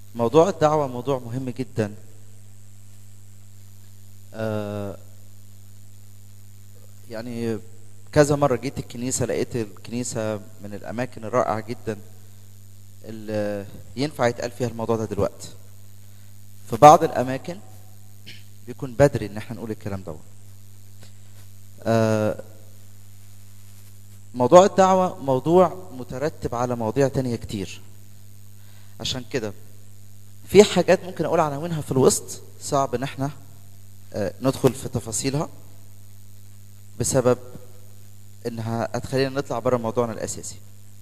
موضوع الدعوة موضوع مهم جدا. يعني كذا مرة جيت الكنيسة لقيت الكنيسة من الأماكن الرائعة جدا اللي ينفع يتقال فيها الموضوع ده دلوقتي. في بعض الأماكن بيكون بدري إن احنا نقول الكلام ده. موضوع الدعوة موضوع مترتب على مواضيع تانية كتير، عشان كده في حاجات ممكن أقول عناوينها في الوسط صعب إن احنا ندخل في تفاصيلها بسبب إنها هتخلينا نطلع بره موضوعنا الأساسي.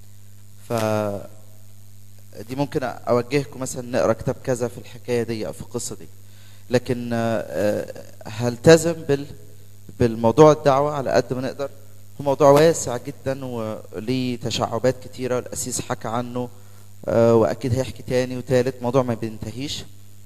دي ممكن أوجهكم مثلا نقرأ كتاب كذا في الحكاية دي أو في القصة دي، لكن هلتزم بالموضوع الدعوة على قد ما نقدر. هو موضوع واسع جدا وليه تشعبات كتيرة، والأسيس حكى عنه وأكيد هيحكي تاني وتالت، موضوع ما بينتهيش.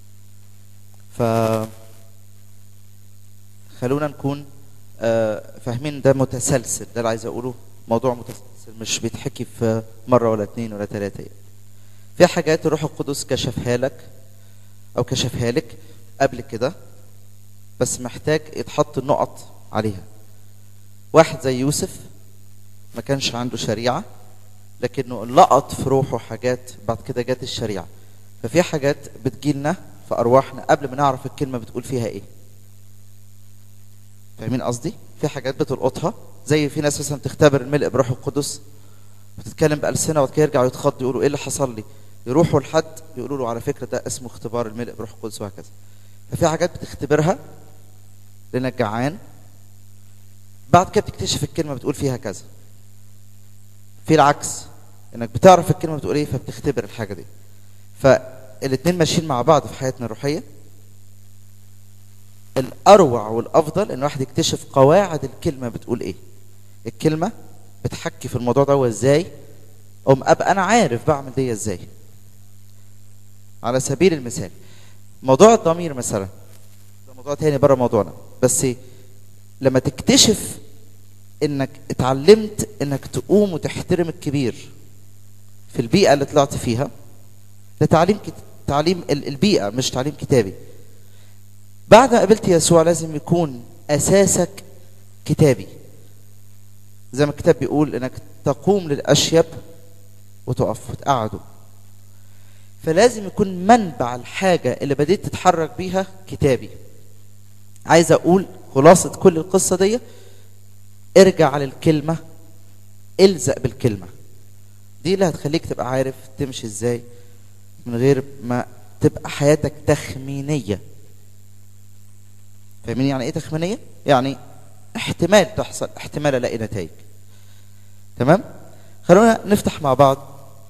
خلونا نكون فاهمين ده متسلسل، ده اللي عايز أقوله، موضوع متسلسل مش بيتحكي في مرة ولا اتنين ولا تلاتة. في حاجات الروح القدس كشفها لك أو كشفها لك قبل كده، بس محتاج يتحط النقط عليها. واحد زي يوسف ما كانش عنده شريعة، لكنه لقط في روحه حاجات بعد كده جات الشريعة. ففي حاجات بتجيلنا في أرواحنا قبل ما نعرف الكلمة بتقول فيها إيه. فاهمين قصدي؟ في حاجات بتلقطها، زي في ناس مثلا تختبر الملء بروح القدس وتتكلم بألسنة وبعد كده يرجعوا يتخضوا يقولوا إيه اللي حصل لي؟ يروحوا لحد يقولوا له على فكرة ده اسمه اختبار الملء بروح القدس، وهكذا. ففي حاجات بتختبرها لأنك جعان، بعد كده بتكتشف الكلمة بتقول فيها كذا. في العكس، انك بتعرف الكلمة بتقول ايه فبتختبر الحاجة دي. فالاتنين ماشيين مع بعض في حياتنا الروحية. الأروع والأفضل ان واحد يكتشف قواعد الكلمة بتقول ايه. الكلمة بتحكي في الموضوع ده وازاي أبقى أنا عارف بعمل دي ازاي. على سبيل المثال موضوع الضمير مثلا، ده موضوع تاني بره موضوعنا، بس لما تكتشف انك اتعلمت انك تقوم وتحترم الكبير في البيئة اللي طلعت فيها، ده تعليم البيئة مش تعليم كتابي. بعد ما قابلت يسوع لازم يكون أساسك كتابي، زي ما الكتاب بيقول انك تقوم للأشيب وتقف وتقعدوا. فلازم يكون منبع الحاجة اللي بديت تتحرك بيها كتابي. عايز أقول خلاصة كل القصة دي، ارجع على الكلمة، الزق بالكلمة دي اللي هتخليك تبقى عارف تمشي ازاي من غير ما تبقى حياتك تخمينية. فاهمين يعني ايه تخمينية؟ يعني احتمال تحصل، احتمال الاقي نتائج. تمام؟ خلونا نفتح مع بعض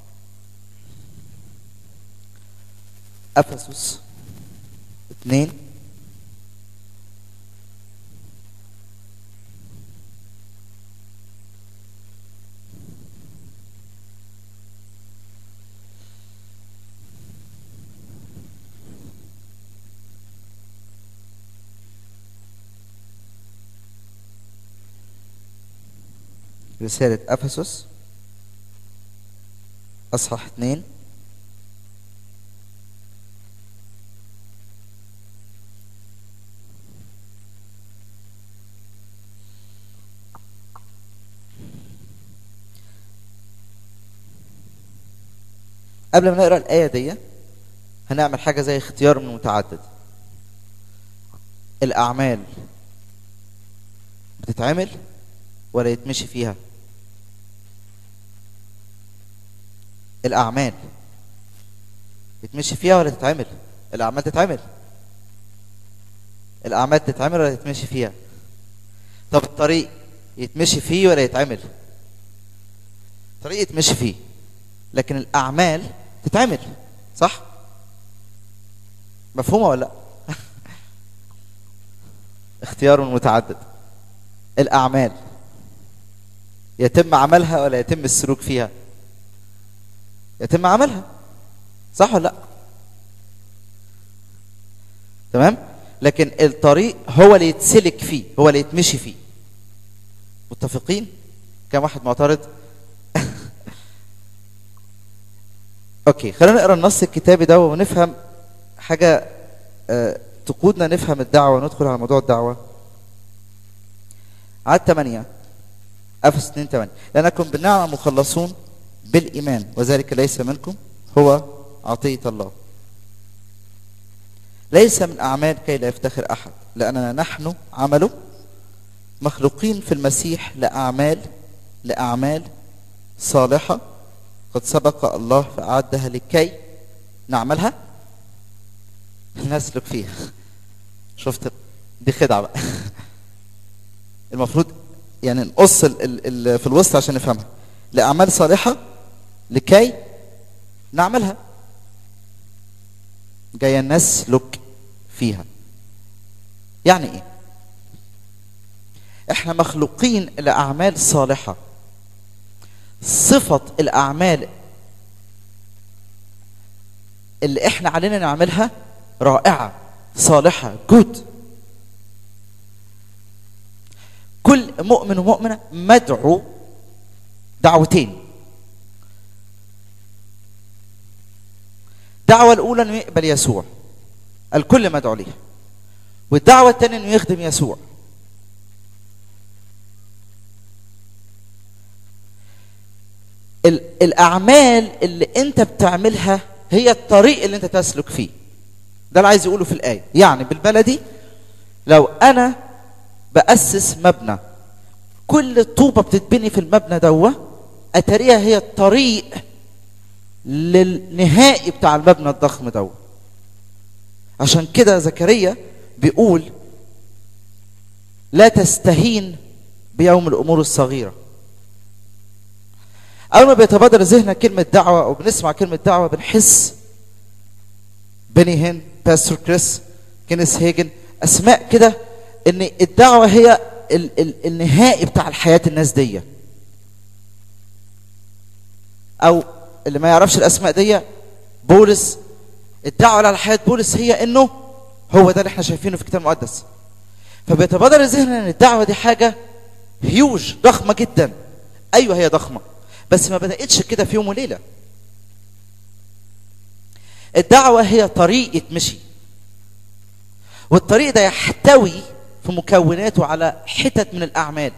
أفسس 2 رسالة أفسس أصحاح 2 قبل ما نقرأ الآية دي هنعمل حاجة زي اختيار من متعدد. الأعمال بتتعمل ولا يتمشي فيها؟ الأعمال يتمشي فيها ولا تتعمل؟ الأعمال تتعمل. الأعمال تتعمل ولا يتمشي فيها؟ طب الطريق يتمشي فيه ولا يتعمل؟ الطريق يتمشي فيه، لكن الأعمال تتعمل، صح؟ مفهومة ولا لا؟ اختيار متعدد. الأعمال يتم عملها ولا يتم السلوك فيها؟ يتم عملها، صح ولا لا؟ تمام؟ لكن الطريق هو اللي يتسلك فيه، هو اللي يتمشي فيه. متفقين؟ كم واحد معترض؟ اوكي، خلينا نقرا النص الكتابي ده ونفهم حاجه تقودنا نفهم الدعوه وندخل على موضوع الدعوه. عدد 8 افسس 2:8 لانكم بالنعمه مخلصون بالايمان وذلك ليس منكم هو عطيه الله ليس من اعمال كي لا يفتخر احد لاننا نحن عمله مخلوقين في المسيح لاعمال صالحه قد سبق الله فأعدها لكي نعملها نسلك فيها. شفت دي خدعة بقى. المفروض يعني نقص في الوسط عشان نفهمها. لأعمال صالحة لكي نعملها جاية نسلك فيها. يعني ايه؟ احنا مخلوقين لأعمال صالحة. صفة الأعمال اللي احنا علينا نعملها رائعة صالحة جود. كل مؤمن ومؤمنة مدعو دعوتين. الدعوة الأولى إنه يقبل يسوع، الكل مدعو ليها. والدعوة الثانية إنه يخدم يسوع. الأعمال اللي أنت بتعملها هي الطريق اللي أنت تسلك فيه. ده اللي عايز يقوله في الآية. يعني بالبلدي لو أنا بأسس مبنى، كل طوبة بتتبني في المبنى دوه أتاريها هي الطريق للنهائي بتاع المبنى الضخم دوه. عشان كده زكريا بيقول لا تستهين بيوم الأمور الصغيرة. أول ما بيتبادر ذهننا كلمة دعوة أو بنسمع كلمة دعوة بنحس بني هين، باستور كريس، كينيس هيجن، أسماء كده إن الدعوة هي النهائي بتاع الحياة الناس دي. أو اللي ما يعرفش الأسماء دي، بولس، الدعوة على حياة بولس هي إنه هو ده اللي احنا شايفينه في الكتاب المقدس. فبيتبادر ذهننا إن الدعوة دي حاجة هيوج، ضخمة جدا. أيوه هي ضخمة، بس ما بدأتش كده في يوم وليلة. الدعوة هي طريق يتمشي، والطريق ده يحتوي في مكوناته على حتت من الأعمال.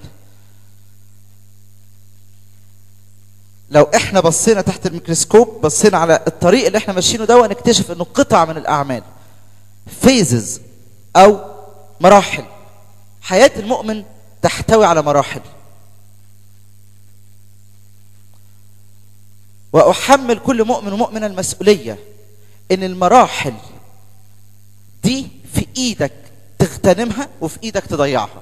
لو احنا بصينا تحت الميكروسكوب، بصينا على الطريق اللي احنا ماشيينه ده، ونكتشف انه قطع من الأعمال، فيزز أو مراحل. حياة المؤمن تحتوي على مراحل. وأحمل كل مؤمن ومؤمنة المسؤولية إن المراحل دي في إيدك تغتنمها وفي إيدك تضيعها.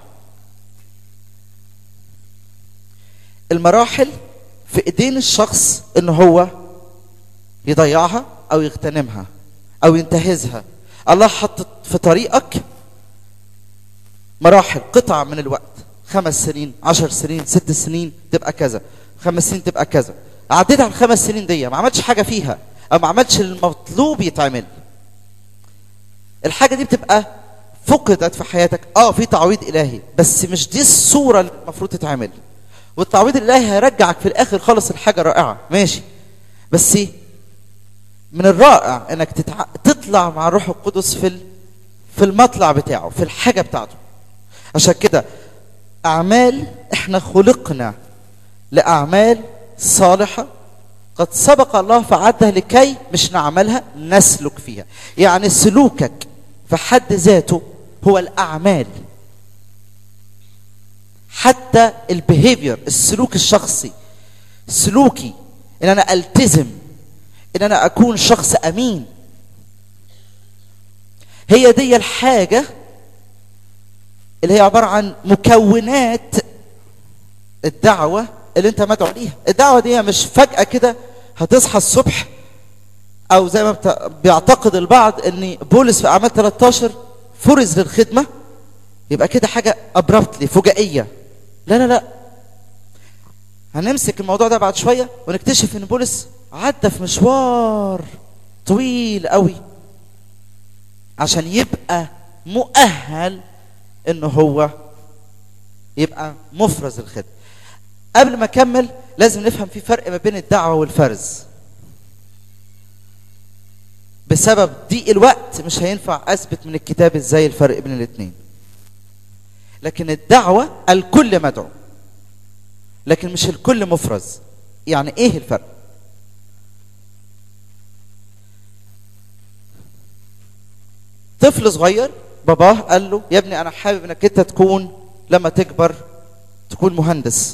المراحل في إيدين الشخص إن هو يضيعها أو يغتنمها أو ينتهزها. الله حط في طريقك مراحل، قطع من الوقت، 5 سنين، 10 سنين، 6 سنين تبقى كذا، 5 سنين تبقى كذا. عديت على ال5 سنين دي ما عملتش حاجة فيها أو ما عملتش المطلوب يتعمل، الحاجة دي بتبقى فقدت في حياتك. في تعويض إلهي، بس مش دي الصورة اللي المفروض تتعمل. والتعويض الإلهي هيرجعك في الآخر خالص الحاجة رائعة، ماشي، بس من الرائع إنك تطلع مع الروح القدس في المطلع بتاعه، في الحاجة بتاعته. عشان كده أعمال، إحنا خلقنا لأعمال صالحة قد سبق الله فعدها لكي مش نعملها، نسلك فيها. يعني سلوكك في حد ذاته هو الأعمال. حتى البيهيفير، السلوك الشخصي، سلوكي إن أنا ألتزم، إن أنا أكون شخص أمين، هي دي الحاجة اللي هي عبارة عن مكونات الدعوة اللي انت مدعو ليها. الدعوة دي مش فجأة كده هتصحى الصبح، او زي ما بيعتقد البعض ان بولس في اعمال 13 فرز للخدمة يبقى كده حاجة ابرابتلي فجائية. لا لا لا، هنمسك الموضوع ده بعد شوية ونكتشف ان بولس عدى في مشوار طويل قوي عشان يبقى مؤهل انه هو يبقى مفرز الخدمة. قبل ما اكمل لازم نفهم في فرق ما بين الدعوة والفرز. بسبب ضيق الوقت مش هينفع اثبت من الكتاب ازاي الفرق بين الاثنين. لكن الدعوة الكل مدعو لكن مش الكل مفرز. يعني ايه الفرق؟ طفل صغير باباه قال له يا ابني انا حابب انك انت تكون لما تكبر تكون مهندس،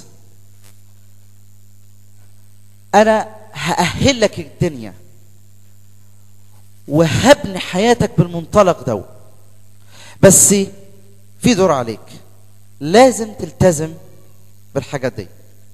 انا هأهل لك الدنيا وهبني حياتك بالمنطلق ده، بس في دور عليك، لازم تلتزم بالحاجات دي.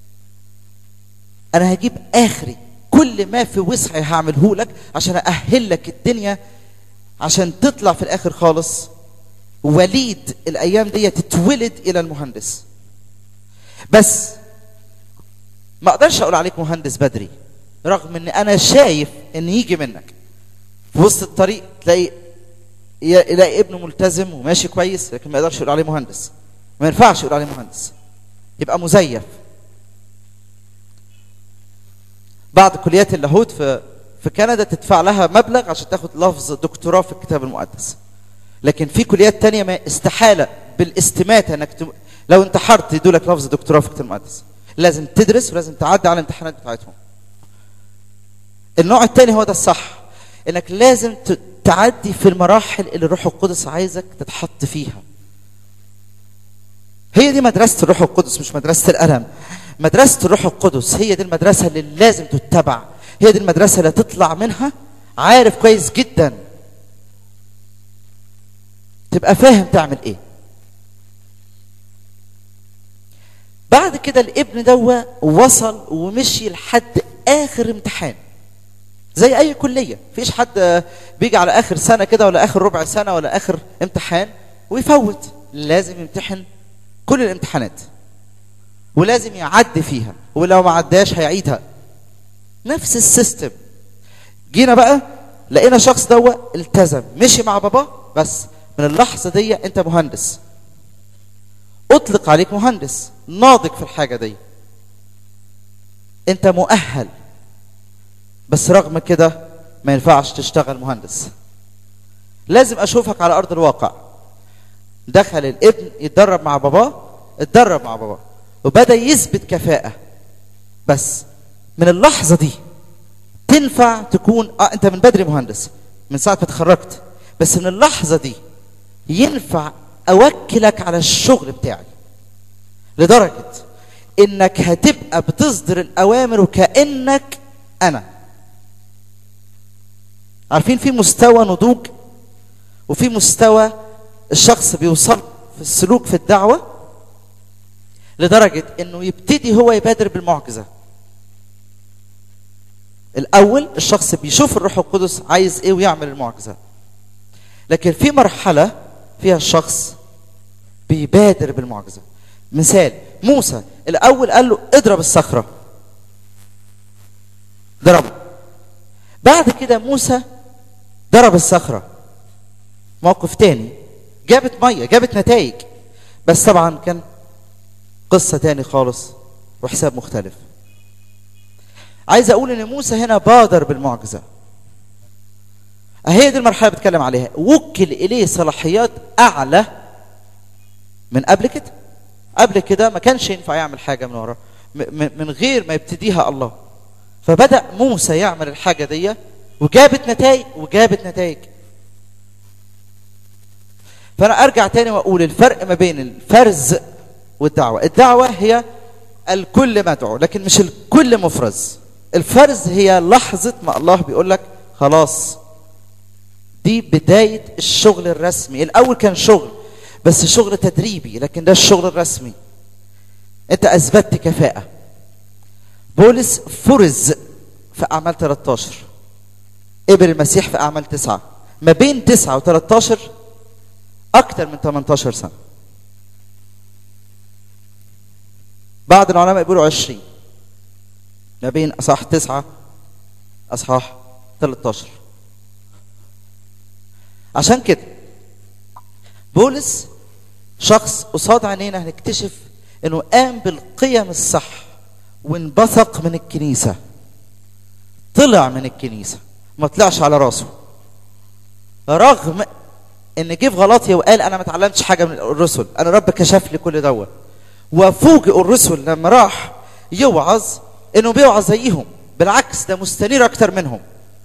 انا هجيب اخري، كل ما في وسعي هعمله لك عشان أأهل لك الدنيا عشان تطلع في الاخر خالص وليد الايام دي تتولد الى المهندس. بس ما اقدرش اقول عليك مهندس بدري، رغم ان انا شايف ان يجي منك في وسط الطريق تلاقي ابنه ملتزم وماشي كويس، لكن ما يقدرش يقول عليه مهندس. ما ينفعش يقول عليه مهندس، يبقى مزيف. بعض كليات اللاهوت في كندا تدفع لها مبلغ عشان تاخد لفظ دكتوراه في الكتاب المقدس، لكن في كليات تانية ما استحالة بالاستماتة انك لو انتحرت يدولك لفظ دكتوراه في الكتاب المقدس. لازم تدرس ولازم تعدي على الامتحانات بتاعتهم. النوع الثاني هو ده الصح، انك لازم تعدي في المراحل اللي الروح القدس عايزك تتحط فيها. هي دي مدرسة الروح القدس، مش مدرسة القلم. مدرسة الروح القدس هي دي المدرسة اللي لازم تتبع، هي دي المدرسة اللي تطلع منها عارف كويس جدا، تبقى فاهم تعمل ايه. بعد كده الابن دوا وصل ومشي لحد اخر امتحان زي اي كليه، مفيش حد بيجي على اخر سنه كده ولا اخر ربع سنه ولا اخر امتحان ويفوت. لازم يمتحن كل الامتحانات ولازم يعدي فيها، ولو ما عداش هيعيدها. نفس السيستم. جينا بقى لقينا شخص دوا التزم مشي مع باباه، بس من اللحظه دي انت مهندس، اطلق عليك مهندس ناضج في الحاجه دي، انت مؤهل. بس رغم كده ما ينفعش تشتغل مهندس، لازم اشوفك على ارض الواقع. دخل الابن يتدرب مع باباه، اتدرب مع باباه وبدا يثبت كفاءه، بس من اللحظه دي تنفع تكون انت من بدري مهندس من ساعه ما اتخرجت، بس من اللحظه دي ينفع اوكلك على الشغل بتاعي، لدرجه انك هتبقى بتصدر الاوامر وكانك انا. عارفين في مستوى نضوج وفي مستوى الشخص بيوصل في السلوك في الدعوه لدرجه انه يبتدي هو يبادر بالمعجزه. الاول الشخص بيشوف الروح القدس عايز ايه ويعمل المعجزه، لكن في مرحله فيها الشخص بيبادر بالمعجزه. مثال موسى الاول قال له اضرب الصخره، ضربه. بعد كده موسى ضرب الصخره، موقف تاني جابت ميه، جابت نتائج، بس طبعا كان قصه تاني خالص وحساب مختلف. عايز اقول ان موسى هنا بادر بالمعجزه. هي دي المرحله اللي بتكلم عليها، وكل اليه صلاحيات اعلى من قبل كده. قبل كده ما كانش ينفع يعمل حاجه من ورا من غير ما يبتديها الله، فبدأ موسى يعمل الحاجه دي وجابت نتائج. فانا ارجع تاني واقول الفرق ما بين الفرز والدعوه. الدعوه هي الكل مدعو لكن مش الكل مفرز. الفرز هي لحظه ما الله بيقول لك خلاص دي بدايه الشغل الرسمي. الاول كان شغل بس شغل تدريبي، لكن ده الشغل الرسمي، انت اثبتت كفاءه. بولس فرز في اعمال 13، قبل المسيح في اعمال 9. ما بين 9 و13 اكتر من 18 سنه. بعض العلماء يقولوا 20 ما بين اصحاح 9 اصحاح 13. عشان كده بولس شخص قصاد عينينا هنكتشف انه قام بالقيم الصح وانبثق من الكنيسه، طلع من الكنيسه، ما طلعش على راسه، رغم ان جه في غلاطيا وقال انا ما اتعلمتش حاجه من الرسل، انا رب كشف لي كل دوت. وفوجئوا الرسل لما راح يوعظ انه بيوعظ زيهم، بالعكس ده مستنير اكتر منهم.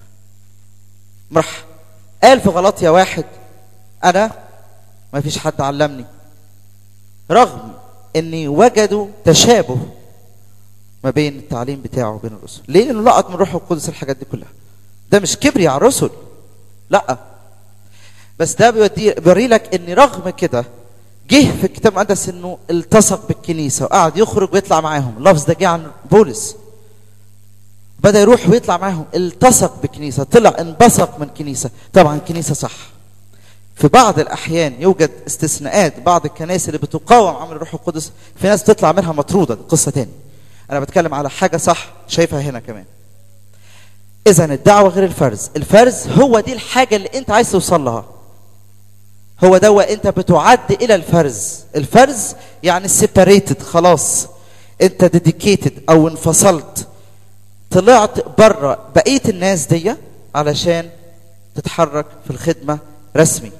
راح قال في غلاطيا 1 انا ما فيش حد علمني، رغم اني وجدوا تشابه ما بين التعليم بتاعه وبين الرسل. ليه؟ لانه لقط من روح القدس الحاجات دي كلها. ده مش كبري على الرسل، لا، بس ده بيوري لك ان رغم كده جه في الكتاب المقدس انه التصق بالكنيسه وقعد يخرج ويطلع معاهم. اللفظ ده جه عن بولس، بدا يروح ويطلع معاهم، التصق بالكنيسه، طلع انبثق من كنيسه. طبعا كنيسه صح. في بعض الاحيان يوجد استثناءات، بعض الكنائس اللي بتقاوم عمل الروح القدس في ناس تطلع منها مطروده، دي قصه تاني. انا بتكلم على حاجه صح شايفها هنا كمان. اذا الدعوه غير الفرز. الفرز هو دي الحاجه اللي انت عايز توصل لها، هو ده انت بتعد الى الفرز. الفرز يعني سيبريتد، خلاص انت ديديكيتد او انفصلت، طلعت بره بقيه الناس دي علشان تتحرك في الخدمه رسمي.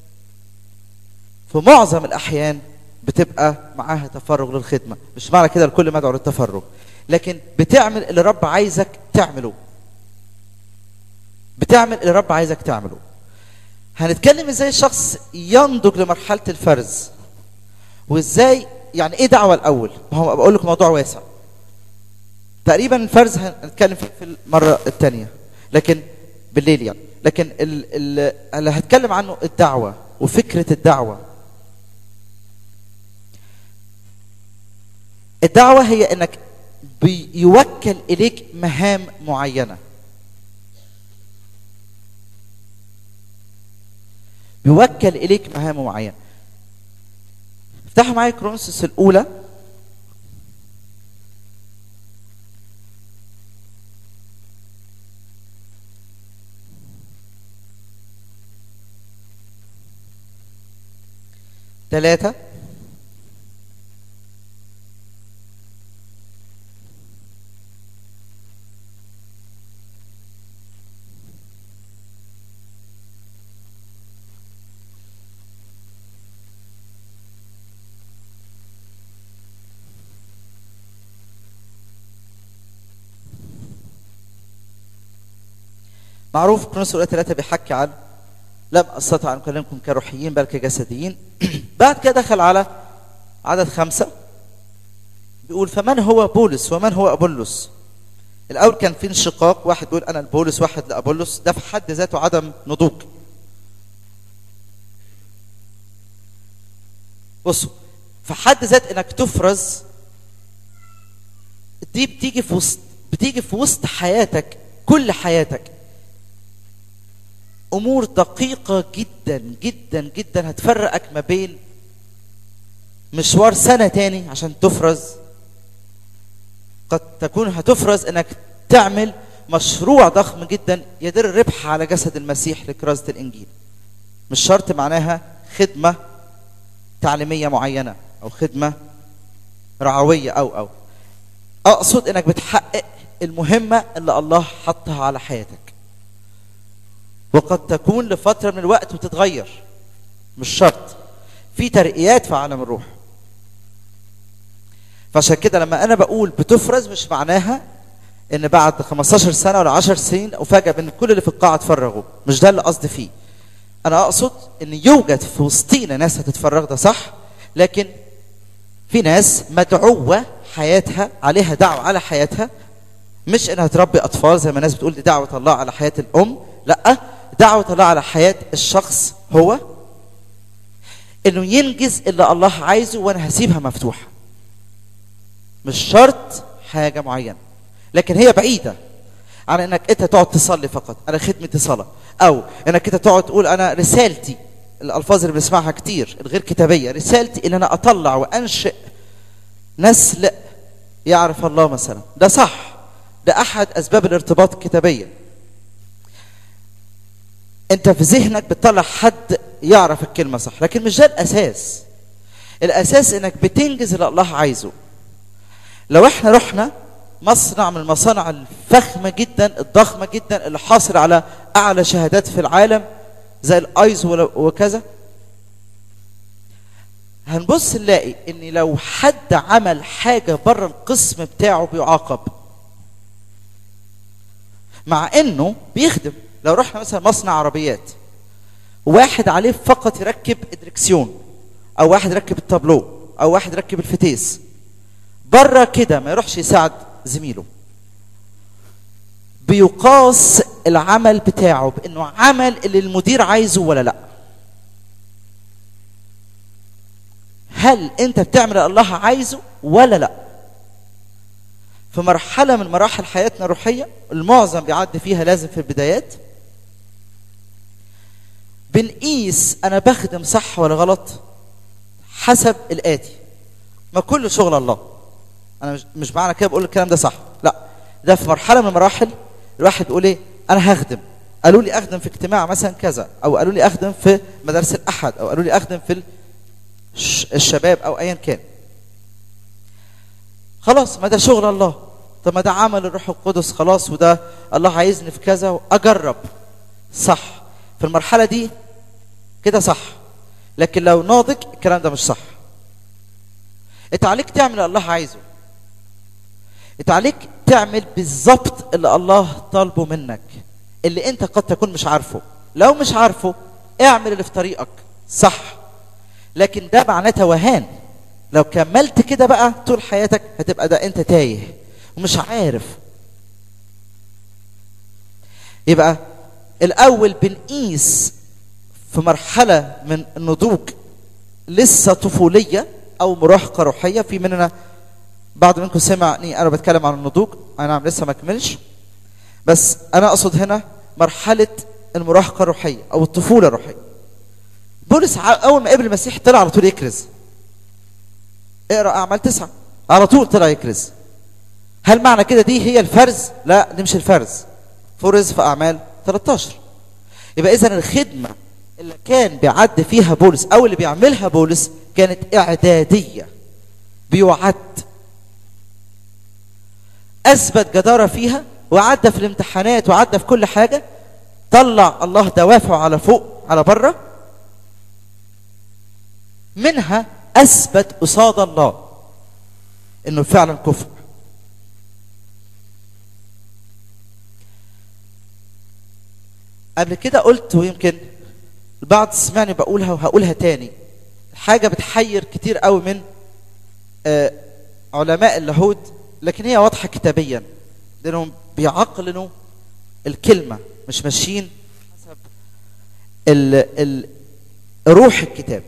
في معظم الاحيان بتبقى معاها تفرغ للخدمه، مش معنى كده الكل مدعو للتفرغ، لكن بتعمل اللي رب عايزك تعمله، بتعمل اللي رب عايزك تعمله. هنتكلم ازاي الشخص ينضج لمرحله الفرز، وازاي يعني ايه دعوه الاول. ما هو بقول لك موضوع واسع تقريبا. الفرز هنتكلم فيه في المره الثانيه، لكن بالليل يعني. لكن اللي هتكلم عنه الدعوه وفكره الدعوه. الدعوه هي انك بيوكل اليك مهام معينه، بيوكل اليك مهام معينه. افتحوا معايا كورنثوس الاولى ثلاثة. معروف كورنثوس الاولى 3 بيحكي عن لم استطع ان اكلمكم كروحيين بل كجسديين. بعد كده دخل على عدد 5 بيقول فمن هو بولس ومن هو ابولس. الاول كان في انشقاق، واحد بيقول انا البولس واحد لابولس، ده في حد ذاته عدم نضوج. بصوا، في حد ذات انك تفرز دي بتيجي في وسط حياتك، كل حياتك امور دقيقه جدا جدا جدا هتفرقك ما بين مشوار سنه تاني عشان تفرز. قد تكون هتفرز انك تعمل مشروع ضخم جدا يدر ربح على جسد المسيح لكرازه الانجيل. مش شرط معناها خدمه تعليميه معينه او خدمه رعويه او اقصد انك بتحقق المهمه اللي الله حطها على حياتك، وقد تكون لفتره من الوقت وتتغير، مش شرط. في ترقيات في عالم الروح. فعشان كده لما انا بقول بتفرز مش معناها ان بعد 15 سنه ولا 10 سنين افاجئ بان كل اللي في القاعه اتفرغوا، مش ده اللي قصدي فيه. انا اقصد ان يوجد في وسطينا ناس هتتفرغ، ده صح، لكن في ناس مدعوه حياتها عليها دعوه على حياتها، مش انها تربي اطفال زي ما الناس بتقول دي دعوه الله على حياه الام، لا، دعوه الله على حياه الشخص هو انه ينجز اللي الله عايزه، وانا هسيبها مفتوحه. مش شرط حاجه معينه، لكن هي بعيده عن انك انت تقعد تصلي فقط، انا خدمتي صلاه، او انك انت تقعد تقول انا رسالتي، الالفاظ اللي بنسمعها كتير الغير كتابيه، رسالتي ان انا اطلع وانشئ نسل يعرف الله مثلا. ده صح، ده احد اسباب الارتباط الكتابيه. انت في ذهنك بتطلع حد يعرف الكلمه صح، لكن مش ده الاساس. الاساس انك بتنجز اللي الله عايزه. لو احنا رحنا مصنع من المصانع الفخمه جدا الضخمه جدا اللي حاصل على اعلى شهادات في العالم، زي الايز وكذا. هنبص نلاقي ان لو حد عمل حاجه بره القسم بتاعه بيعاقب، مع انه بيخدم. لو رحنا مثلا مصنع عربيات، واحد عليه فقط يركب الدركسيون، او واحد يركب التابلو، او واحد يركب الفتيس، بره كده ما يروحش يساعد زميله، بيقاس العمل بتاعه بانه عمل اللي المدير عايزه ولا لا. هل انت بتعمل اللي الله عايزه ولا لا؟ في مرحله من مراحل حياتنا الروحيه المعظم بيعدي فيها لازم في البدايات بنقيس انا بخدم صح ولا غلط حسب الاتي. ما كل شغل الله، انا مش معنى كده بقول الكلام ده صح، لا، ده في مرحله من المراحل الواحد بيقول ايه، انا هخدم، قالوا لي اخدم في اجتماع مثلا كذا، او قالوا لي اخدم في مدارس الاحد، او قالوا لي اخدم في الشباب، او ايا كان. خلاص ما ده شغل الله، طب ما ده عمل الروح القدس، خلاص وده الله عايزني في كذا واجرب. صح، في المرحله دي كده صح، لكن لو ناضج الكلام ده مش صح. انت عليك تعمل اللي الله عايزه، انت عليك تعمل بالظبط اللي الله طالبه منك، اللي انت قد تكون مش عارفه. لو مش عارفه اعمل اللي في طريقك صح، لكن ده معناه توهان. لو كملت كده بقى طول حياتك هتبقى ده انت تايه ومش عارف. يبقى الاول بنقيس في مرحله من النضوج لسه طفوليه او مراهقه روحيه. في مننا بعض منكم سمعني انا بتكلم عن النضوج، انا لسه ما كملش، بس انا اقصد هنا مرحله المراهقه الروحيه او الطفوله الروحيه. بولس اول ما قبل المسيح طلع على طول يكرز. اقرا اعمال 9 على طول طلع يكرز. هل معنى كده دي هي الفرز؟ لا، دي مش الفرز، فرز في اعمال 13. يبقى اذا الخدمه اللي كان بيعد فيها بولس او اللي بيعملها بولس كانت اعداديه، بيعد، اثبت جداره فيها وعدى في الامتحانات وعدى في كل حاجه، طلع الله دوافعه على فوق على بره، منها اثبت قصاد الله انه فعلا كفء. قبل كده قلت ويمكن البعض سمعني بقولها وهقولها تاني، حاجه بتحير كتير قوي من علماء اللاهوت، لكن هي واضحه كتابيا لانهم بيعقلنوا الكلمه، مش ماشيين حسب روح الكتاب.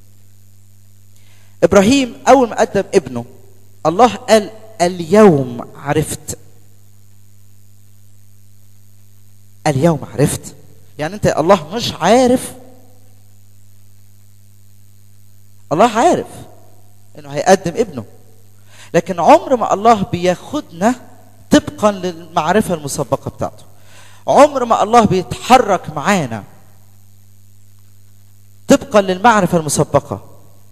ابراهيم اول ما قدم ابنه الله قال اليوم عرفت. اليوم عرفت يعني انت الله مش عارف، الله عارف انه هيقدم ابنه، لكن عمر ما الله بياخدنا طبقا للمعرفه المسبقه بتاعته. عمر ما الله بيتحرك معانا طبقا للمعرفه المسبقه.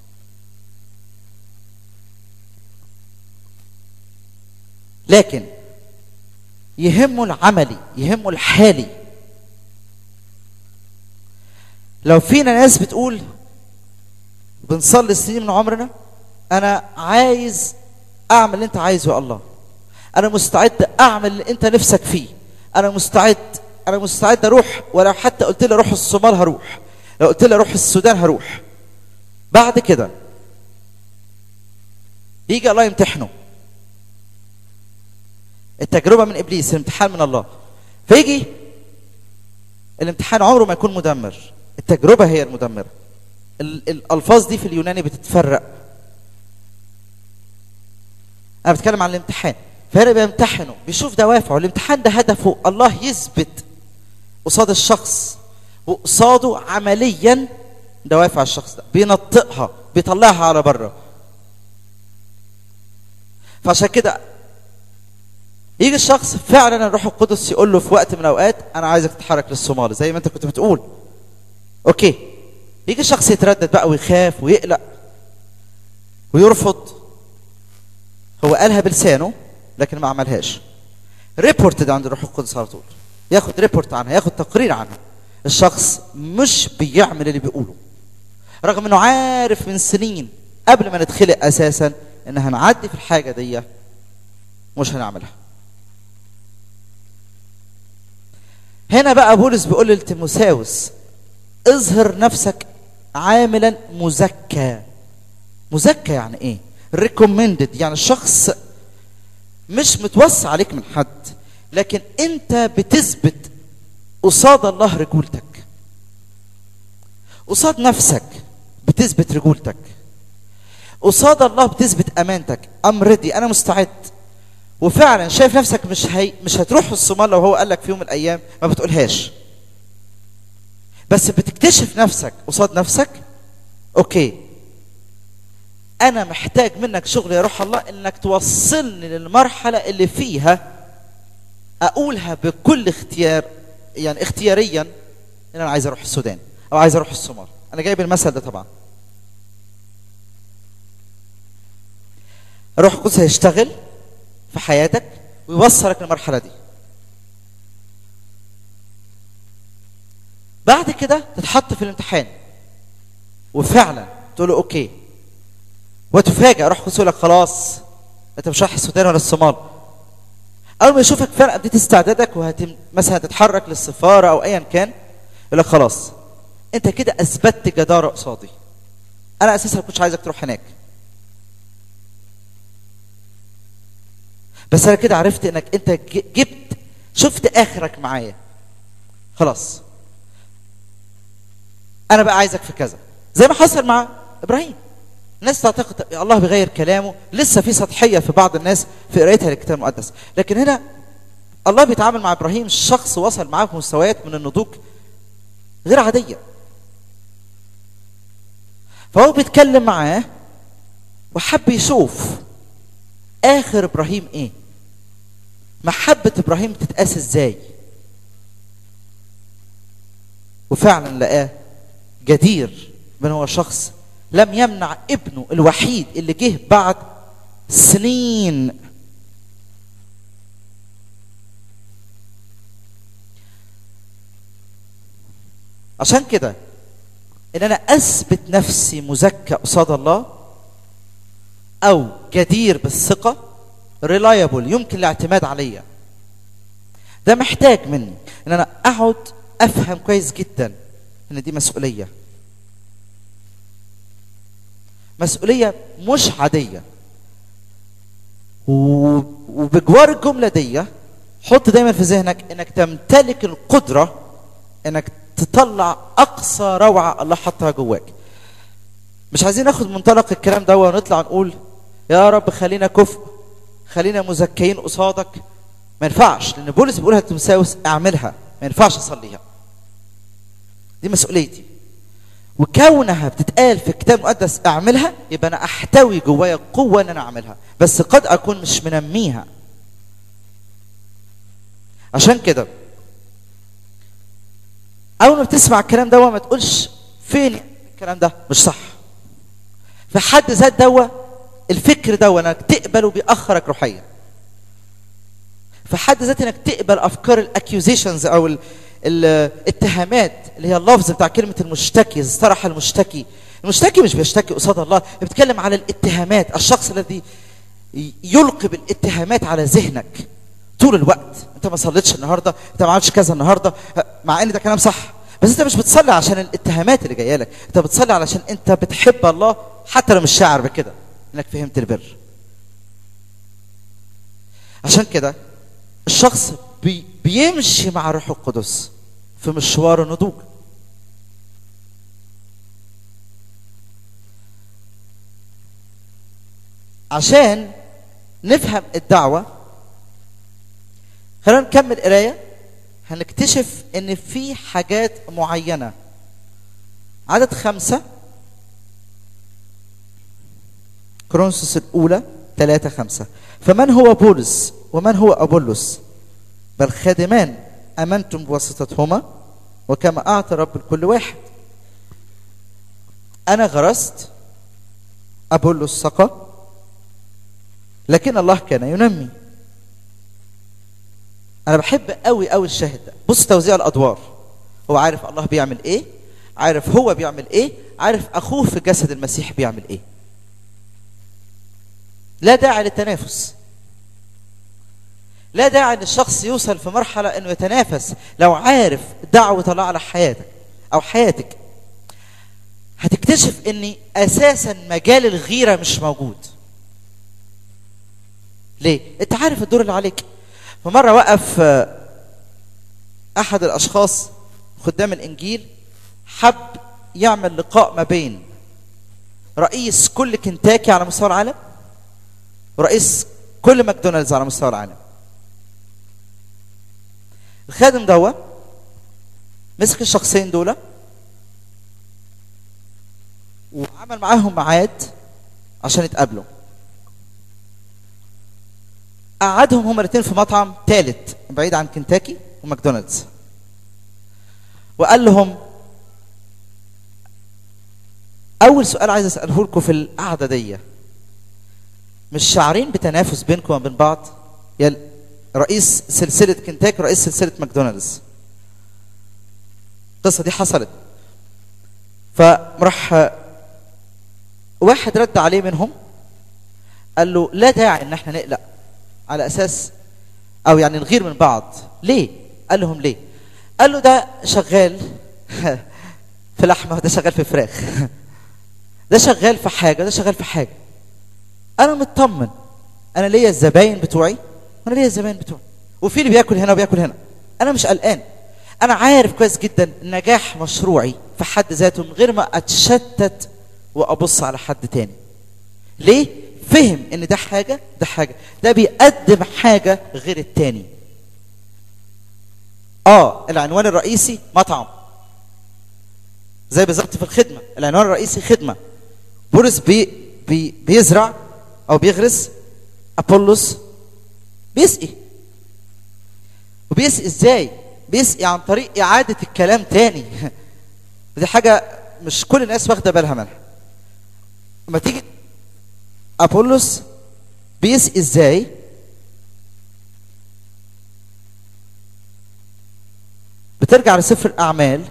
لكن يهمه العملي، يهمه الحالي. لو فينا ناس بتقول بنصلي سنين من عمرنا انا عايز اعمل اللي انت عايزه يا الله، انا مستعد اعمل اللي انت نفسك فيه، انا مستعد اروح، ولو حتى قلت لي اروح الصومال هروح، لو قلت لي اروح السودان هروح. بعد كده يجي الله يمتحنه، التجربه من ابليس، الامتحان من الله، فيجي الامتحان عمره ما يكون مدمر، التجربه هي المدمره. الالفاظ دي في اليوناني بتتفرق. انا بتكلم عن الامتحان، فهنا بيمتحنه، بيشوف دوافعه. الامتحان ده هدفه الله يثبت قصاد الشخص وقصاده عمليا دوافع الشخص ده، بينطقها، بيطلعها على بره. فعشان كده يجي الشخص فعلا الروح القدس يقول له في وقت من الاوقات انا عايزك تتحرك للصومال زي ما انت كنت بتقول، اوكي. يجي الشخص يتردد بقى ويخاف ويقلق ويرفض. هو قالها بلسانه لكن ما عملهاش. ريبورت ده عند الروح القدس على طول، ياخد ريبورت عنها، ياخد تقرير عنها. الشخص مش بيعمل اللي بيقوله، رغم انه عارف من سنين قبل ما نتخلق اساسا ان هنعدي في الحاجه دي مش هنعملها. هنا بقى بولس بيقول لتيموثاوس اظهر نفسك عاملا مزكى. مزكى يعني ايه؟ ريكومندد، يعني الشخص مش متوصى عليك من حد، لكن انت بتثبت قصاد الله رجولتك، قصاد نفسك بتثبت رجولتك، قصاد الله بتثبت امانتك. ام ريدي، انا مستعد. وفعلا شايف نفسك مش هتروح الصومال لو هو قال لك في يوم من الايام، ما بتقولهاش، بس بتكتشف نفسك قصاد نفسك. اوكي، انا محتاج منك شغل يا روح الله، انك توصلني للمرحله اللي فيها اقولها بكل اختيار، يعني اختياريا، ان انا عايز اروح السودان او عايز اروح الصومال. انا جايب المثل ده طبعا. الروح القدس هيشتغل في حياتك ويوصلك للمرحله دي. بعد كده تتحط في الامتحان وفعلا تقول له اوكي، وتفاجئ روح القدس يقول لك خلاص انت مش رايح السودان ولا الصومال. اول ما يشوفك فعلا اديت استعدادك مثلا تتحرك للسفاره او ايا كان، يقول لك خلاص انت كده اثبتت جداره قصادي، انا اساسا ما كنتش عايزك تروح هناك، بس انا كده عرفت انك انت شفت اخرك معايا، خلاص انا بقى عايزك في كذا. زي ما حصل مع ابراهيم. الناس تعتقد الله بيغير كلامه، لسه في سطحيه في بعض الناس في قرايتها للكتاب المقدس، لكن هنا الله بيتعامل مع ابراهيم شخص وصل معاه في مستويات من النضوج غير عاديه. فهو بيتكلم معاه وحب يشوف اخر ابراهيم ايه، محبه ابراهيم تتقاس ازاي. وفعلا لقاه جدير بان هو شخص لم يمنع ابنه الوحيد اللي جه بعد سنين. عشان كده ان انا اثبت نفسي مزكى قصاد الله او جدير بالثقه، ريلايبل، يمكن الاعتماد عليا، ده محتاج مني ان انا اقعد افهم كويس جدا ان دي مسؤوليه، مسؤوليه مش عاديه. وبجوار الجمله دي حط دايما في ذهنك انك تمتلك القدره انك تطلع اقصى روعه الله حطها جواك. مش عايزين ناخد منطلق الكلام ده ونطلع نقول يا رب خلينا كفء، خلينا مزكيين قصادك. ما ينفعش، لان بولس بيقولها لتيموثاوس اعملها، ما ينفعش اصليها، دي مسؤوليتي. وكونها بتتقال في الكتاب المقدس اعملها، يبقى انا احتوي جوايا قوه ان انا اعملها، بس قد اكون مش منميها. عشان كده اول ما بتسمع الكلام ده ما تقولش فين الكلام ده مش صح. في حد ذات دوا الفكر ده انك تقبله بيأخرك روحيا. في حد ذات انك تقبل افكار الاكيوزيشنز او الاتهامات اللي هي اللفظ بتاع كلمه المشتكي، اصطرح المشتكي. المشتكي مش بيشتكي قصاد الله، بيتكلم على الاتهامات، الشخص الذي يلقي بالاتهامات على ذهنك طول الوقت. انت ما صليتش النهارده، انت ما عملتش كذا النهارده، مع ان ده كلام صح، بس انت مش بتصلي عشان الاتهامات اللي جايه لك، انت بتصلي علشان انت بتحب الله حتى لو مش شاعر بكده انك فهمت البر. عشان كده الشخص بيمشي مع الروح القدس في مشوار النضوج. عشان نفهم الدعوة خلينا نكمل قراية، هنكتشف ان في حاجات معينة. عدد 5 كورنثوس الأولى 3:5 فمن هو بولس ومن هو أبولس بل خادمان أمنتم بواسطتهما وكما أعطى رب لكل واحد. أنا غرست، أبولس سقى، لكن الله كان ينمي. أنا بحب قوي قوي الشاهد ده. بص توزيع الأدوار. هو عارف الله بيعمل ايه، عارف هو بيعمل ايه، عارف اخوه في جسد المسيح بيعمل ايه. لا داعي للتنافس، لا داعي ان الشخص يوصل في مرحله انه يتنافس. لو عارف دعوه الله على حياتك او حياتك، هتكتشف ان اساسا مجال الغيره مش موجود. ليه؟ انت عارف الدور اللي عليك. فمره وقف احد الاشخاص خدام الانجيل، حب يعمل لقاء ما بين رئيس كل كنتاكي على مستوى العالم ورئيس كل ماكدونالدز على مستوى العالم. الخادم دوا مسك الشخصين دول وعمل معاهم ميعاد عشان يتقابلوا. قعدهم هما الاثنين في مطعم ثالث بعيد عن كنتاكي وماكدونالدز، وقال لهم اول سؤال عايز اساله لكم في القعده دي، مش شعرين بتنافس بينكم وبين بعض؟ يا رئيس سلسله كنتاكي ورئيس سلسله ماكدونالدز. القصه دي حصلت. فراح واحد رد عليه منهم قال له لا داعي ان احنا نقلق على اساس او يعني نغير من بعض. ليه؟ قال لهم ليه؟ قال له ده شغال في لحمه وده شغال في فراخ، ده شغال في حاجه وده شغال في حاجه. انا مطمن، انا ليا الزباين بتوعي وانا ليا الزباين بتوعي، وفي اللي بياكل هنا وبياكل هنا. انا مش قلقان، انا عارف كويس جدا نجاح مشروعي في حد ذاته من غير ما اتشتت وابص على حد تاني. ليه؟ فهم ان ده حاجه ده حاجه، ده بيقدم حاجه غير التاني. العنوان الرئيسي مطعم، زي بالظبط في الخدمه العنوان الرئيسي خدمه. بولس بيزرع او بيغرس، ابولس بيسقي. وبيسقي ازاي؟ بيسقي عن طريق اعاده الكلام تاني. دي حاجه مش كل الناس واخده بالها منها. لما تيجي ابولس بيسقي ازاي؟ بترجع لسفر الاعمال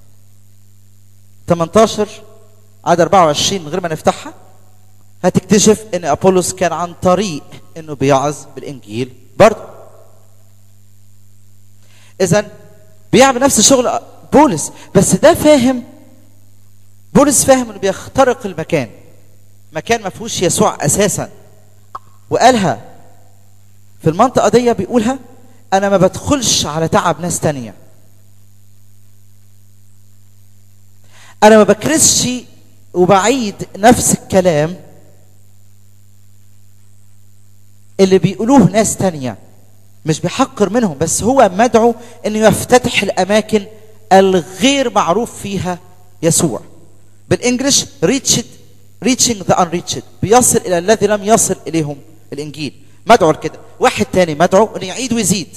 18 عدد 24 من غير ما نفتحها، هتكتشف ان ابولس كان عن طريق انه بيعظ بالانجيل برضه. اذا بيعمل نفس شغل بولس، بس ده فاهم، بولس فاهم انه بيخترق المكان، مكان ما فيهوش يسوع اساسا. وقالها في المنطقه دي، بيقولها انا ما بدخلش على تعب ناس تانية، انا ما بكرسش وبعيد نفس الكلام اللي بيقولوه ناس تانية. مش بيحقر منهم، بس هو مدعو انه يفتتح الاماكن الغير معروف فيها يسوع. بالانجلش reaching the unreached، بيصل الى الذي لم يصل اليهم الانجيل. مدعو لكده. واحد تاني مدعو انه يعيد ويزيد،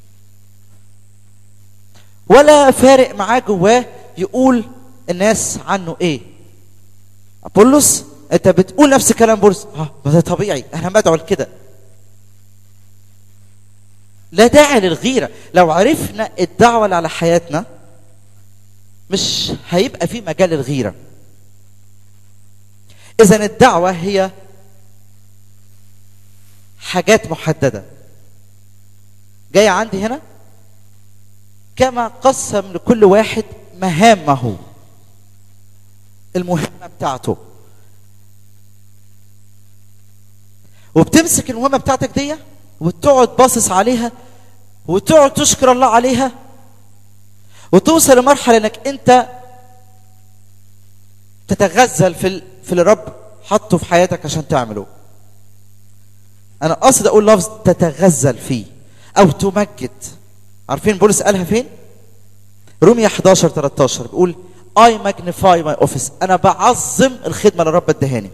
ولا فارق معاه جواه يقول الناس عنه ايه. ابولس انت بتقول نفس كلام بولس، ده طبيعي، انا مدعو لكده. لا داعي للغيره. لو عرفنا الدعوه اللي على حياتنا مش هيبقى في مجال للغيره. اذا الدعوه هي حاجات محدده جايه عندي هنا، كما قسم لكل واحد مهامه، المهمه بتاعته. وبتمسك المهمه بتاعتك دي وتقعد باصص عليها وتقعد تشكر الله عليها، وتوصل لمرحله انك انت تتغزل في اللي الرب حطه في حياتك عشان تعمله. انا قصد اقول لفظ تتغزل فيه او تمجد. عارفين بولس قالها فين؟ رومية 11:13 بيقول I magnify my office، انا بعظم الخدمه اللي الرب ادهاني.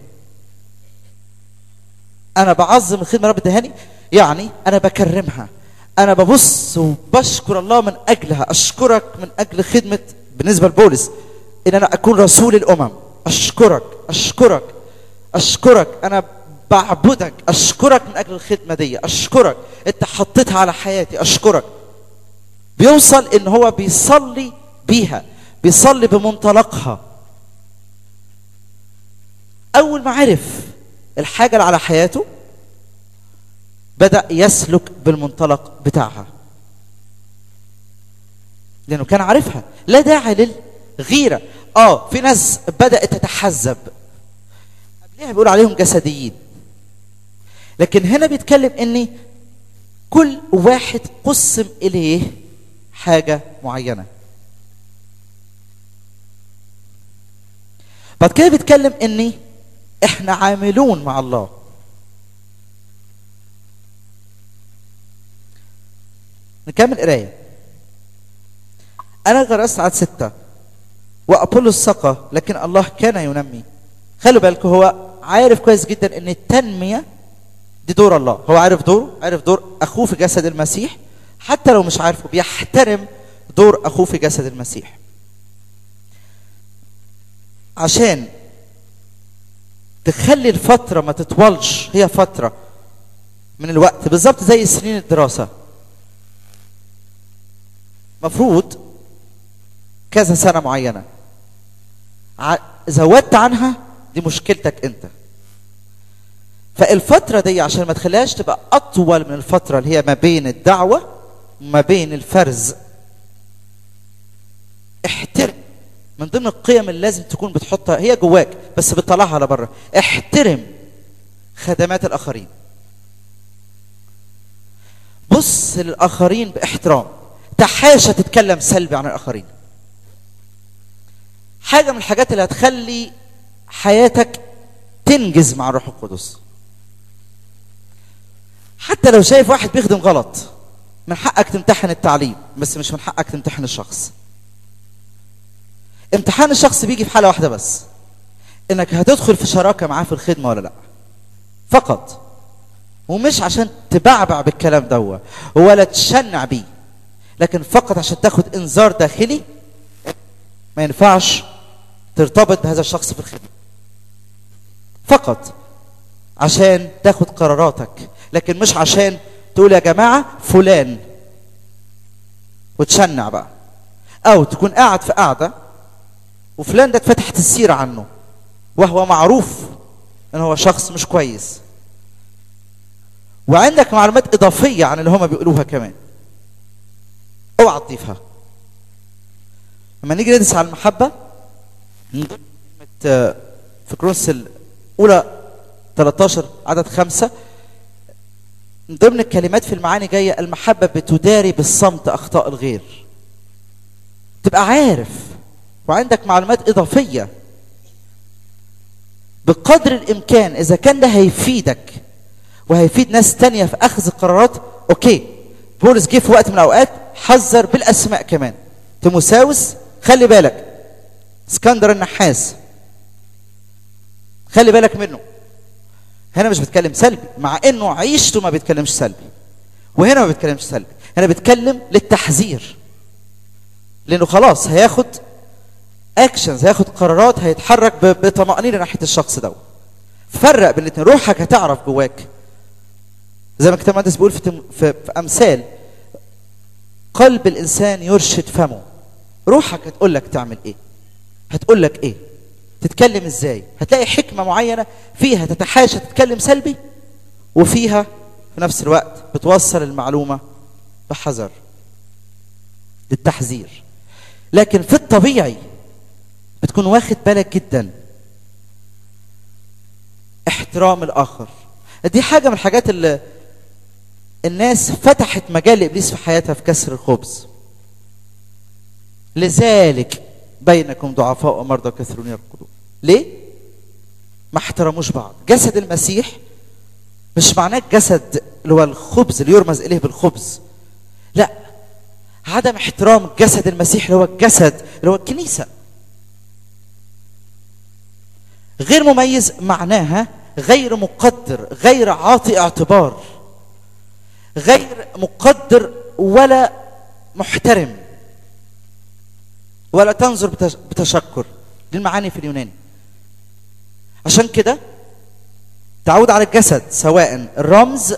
انا بعظم الخدمه اللي الرب ادهاني، يعني انا بكرمها، انا ببص وبشكر الله من اجلها. اشكرك من اجل خدمه، بالنسبه لبولس، ان انا اكون رسول الامم. اشكرك اشكرك اشكرك، انا بعبدك، اشكرك من اجل الخدمه دي، اشكرك انت حطيتها على حياتي، اشكرك. بيوصل ان هو بيصلي بيها، بيصلي بمنطلقها. أول ما عرف الحاجة اللي على حياته بدأ يسلك بالمنطلق بتاعها، لأنه كان عارفها. لا داعي للغيرة. في ناس بدأت تتحزب، قبلها بيقول عليهم جسديين، لكن هنا بيتكلم ان كل واحد قسم اليه حاجة معينة. بعد كده بيتكلم ان احنا عاملون مع الله. نكمل قرايه. انا غرست عدد 6 وأبولو سقى لكن الله كان ينمي. خلوا بالكم، هو عارف كويس جدا ان التنمية دي دور الله. هو عارف دوره، عارف دور اخوه في جسد المسيح، حتى لو مش عارفه بيحترم دور اخوه في جسد المسيح. عشان تخلي الفترة ما تطولش، هي فترة من الوقت بالظبط زي سنين الدراسة، مفروض كذا سنة معينة، زودت عنها دي مشكلتك انت. فالفترة دي عشان ما تخليهاش تبقى أطول من الفترة اللي هي ما بين الدعوة وما بين الفرز، احترم. من ضمن القيم اللي لازم تكون بتحطها هي جواك بس بتطلعها على بره، احترم خدمات الآخرين. بص للآخرين باحترام، تحاشى تتكلم سلبي عن الآخرين. حاجة من الحاجات اللي هتخلي حياتك تنجز مع الروح القدس. حتى لو شايف واحد بيخدم غلط، من حقك تمتحن التعليم، بس مش من حقك تمتحن الشخص. امتحان الشخص بيجي في حالة واحدة بس، انك هتدخل في شراكة معاه في الخدمة ولا لا، فقط. ومش عشان تبعبع بالكلام ده ولا تشنع بيه، لكن فقط عشان تاخد انذار داخلي ما ينفعش ترتبط بهذا الشخص في الخدمة، فقط عشان تاخد قراراتك، لكن مش عشان تقول يا جماعة فلان وتشنع بقى. او تكون قاعد في قاعدة وفلان ده اتفتحت السيرة عنه وهو معروف ان هو شخص مش كويس، وعندك معلومات اضافية عن اللي هما بيقولوها كمان، اوعى تضيفها. لما نيجي ندرس على المحبة في كورنثوس الأولى 13 عدد 5، من ضمن الكلمات في المعاني جاية المحبة بتداري بالصمت أخطاء الغير. تبقى عارف وعندك معلومات إضافية بقدر الإمكان. إذا كان ده هيفيدك وهيفيد ناس تانية في أخذ القرارات، أوكي. بولس جه في وقت من الأوقات حذر بالأسماء كمان. تيموثاوس خلي بالك، اسكندر النحاس خلي بالك منه. هنا مش بتكلم سلبي، مع انه عيشته ما بيتكلمش سلبي، وهنا ما بيتكلمش سلبي، هنا بيتكلم للتحذير، لانه خلاص هياخد اكشنز، هياخد قرارات، هيتحرك بطمأنينة ناحية الشخص ده. فرق بين الاثنين. روحك هتعرف جواك، زي ما الكتاب المقدس بيقول في امثال، قلب الانسان يرشد فمه. روحك هتقول لك تعمل ايه، هتقول لك ايه، تتكلم ازاي. هتلاقي حكمة معينة فيها تتحاشى تتكلم سلبي، وفيها في نفس الوقت بتوصل المعلومة بحذر للتحذير. لكن في الطبيعي بتكون واخد بالك جدا احترام الآخر. دي حاجة من الحاجات اللي الناس فتحت مجال لإبليس في حياتها في كسر الخبز. لذلك بينكم ضعفاء ومرضى كثيرون يرقدون. ليه؟ ما احترموش بعض. جسد المسيح مش معناه الجسد اللي هو الخبز اللي يرمز إليه بالخبز، لا، عدم احترام جسد المسيح اللي هو الجسد اللي هو الكنيسة. غير مميز معناها غير مقدر، غير عاطي اعتبار، غير مقدر ولا محترم، ولا تنظر بتشكر. دي المعاني في اليوناني. عشان كده تعود على الجسد، سواء الرمز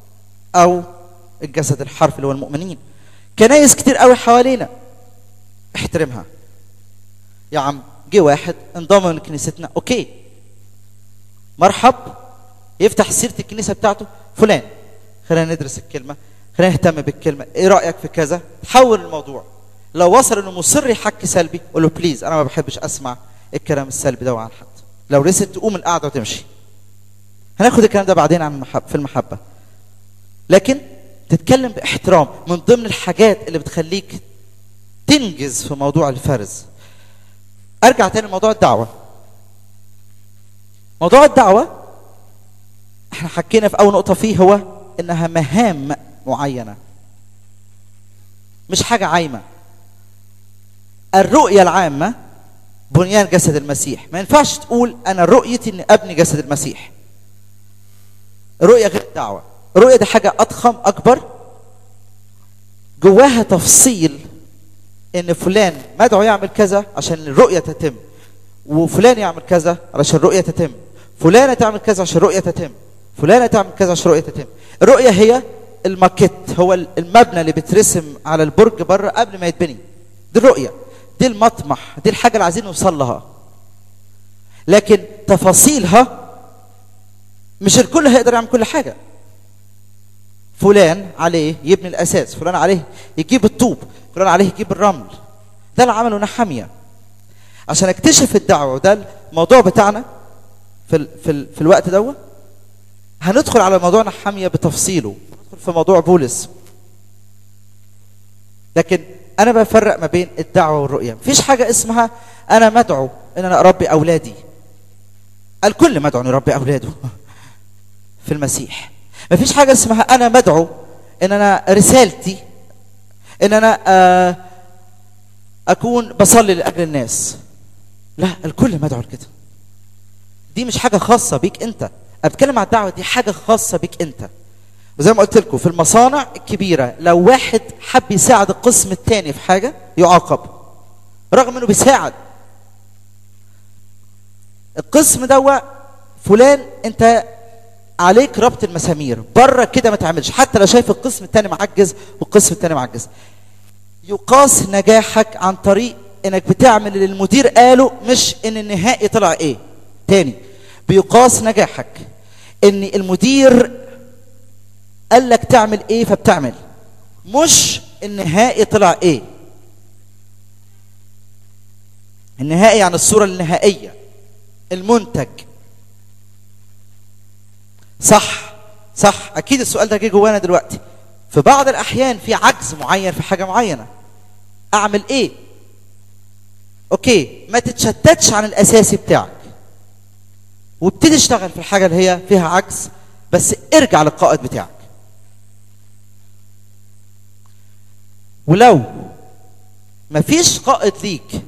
او الجسد الحرف اللي هو المؤمنين. كنايس كتير قوي حوالينا احترمها. يا عم جه واحد انضم لكنيستنا، اوكي مرحب، يفتح سيره الكنيسه بتاعته، فلان خلينا ندرس الكلمه، خلينا نهتم بالكلمه، ايه رايك في كذا؟ تحول الموضوع. لو وصل انه مصر يحكي سلبي، قول له بليز انا ما بحبش اسمع الكلام السلبي ده عن حد. لو رست تقوم القعده وتمشي. هناخد الكلام ده بعدين عن في المحبه. لكن تتكلم باحترام من ضمن الحاجات اللي بتخليك تنجز في موضوع الفرز. ارجع تاني لموضوع الدعوه. موضوع الدعوه احنا حكينا في اول نقطه فيه هو انها مهام معينه، مش حاجه عايمه. الرؤيه العامه بنيان جسد المسيح. ما ينفعش تقول انا رؤيتي اني ابني جسد المسيح. الرؤيه غير الدعوه. الرؤيه دي حاجه اضخم اكبر، جواها تفصيل ان فلان مدعو يعمل كذا عشان الرؤيه تتم، وفلان يعمل كذا علشان الرؤيه تتم، فلانه تعمل كذا عشان الرؤيه تتم، فلانه تعمل كذا عشان الرؤيه تتم. الرؤيه هي الماكيت، هو المبنى اللي بيترسم على البرج بره قبل ما يتبني. دي الرؤيه، دي المطمح، دي الحاجه اللي عايزين نوصل لها. لكن تفاصيلها مش الكل هيقدر يعمل كل حاجه. فلان عليه يبني الاساس، فلان عليه يجيب الطوب، فلان عليه يجيب الرمل. ده اللي عمله نحمية عشان اكتشف الدعوه. وده الموضوع بتاعنا في الوقت دوت. هندخل على موضوع نحمية بتفصيله، ندخل في موضوع بولس. لكن انا بفرق ما بين الدعوه والرؤيه. مفيش حاجه اسمها انا مدعو ان انا اربي اولادي. الكل مدعو ان يربي اولاده في المسيح. مفيش حاجه اسمها انا مدعو ان انا رسالتي ان انا اكون بصلي لاجل الناس. لا، الكل مدعو لكده. دي مش حاجه خاصه بيك انت. انا بتكلم عن الدعوه، دي حاجه خاصه بيك انت. وزي ما قلت لكم في المصانع الكبيره، لو واحد حب يساعد القسم الثاني في حاجه يعاقب رغم انه بيساعد. القسم ده فلان انت عليك ربط المسامير، بره كده ما تعملش، حتى لو شايف القسم الثاني معجز والقسم الثاني معجز. يقاس نجاحك عن طريق انك بتعمل اللي المدير قاله، مش ان النهائي طلع ايه. تاني، بيقاس نجاحك ان المدير قال لك تعمل ايه فبتعمل، مش النهائي طلع ايه. النهائي يعني الصورة النهائية، المنتج. صح اكيد السؤال ده جه جوانا دلوقتي. في بعض الاحيان في عجز معين في حاجة معينة، اعمل ايه؟ اوكي، ما تتشتتش عن الاساسي بتاعك وابتدي اشتغل في الحاجة اللي هي فيها عجز، بس ارجع للقائد بتاعك. ولو مفيش قائد ليك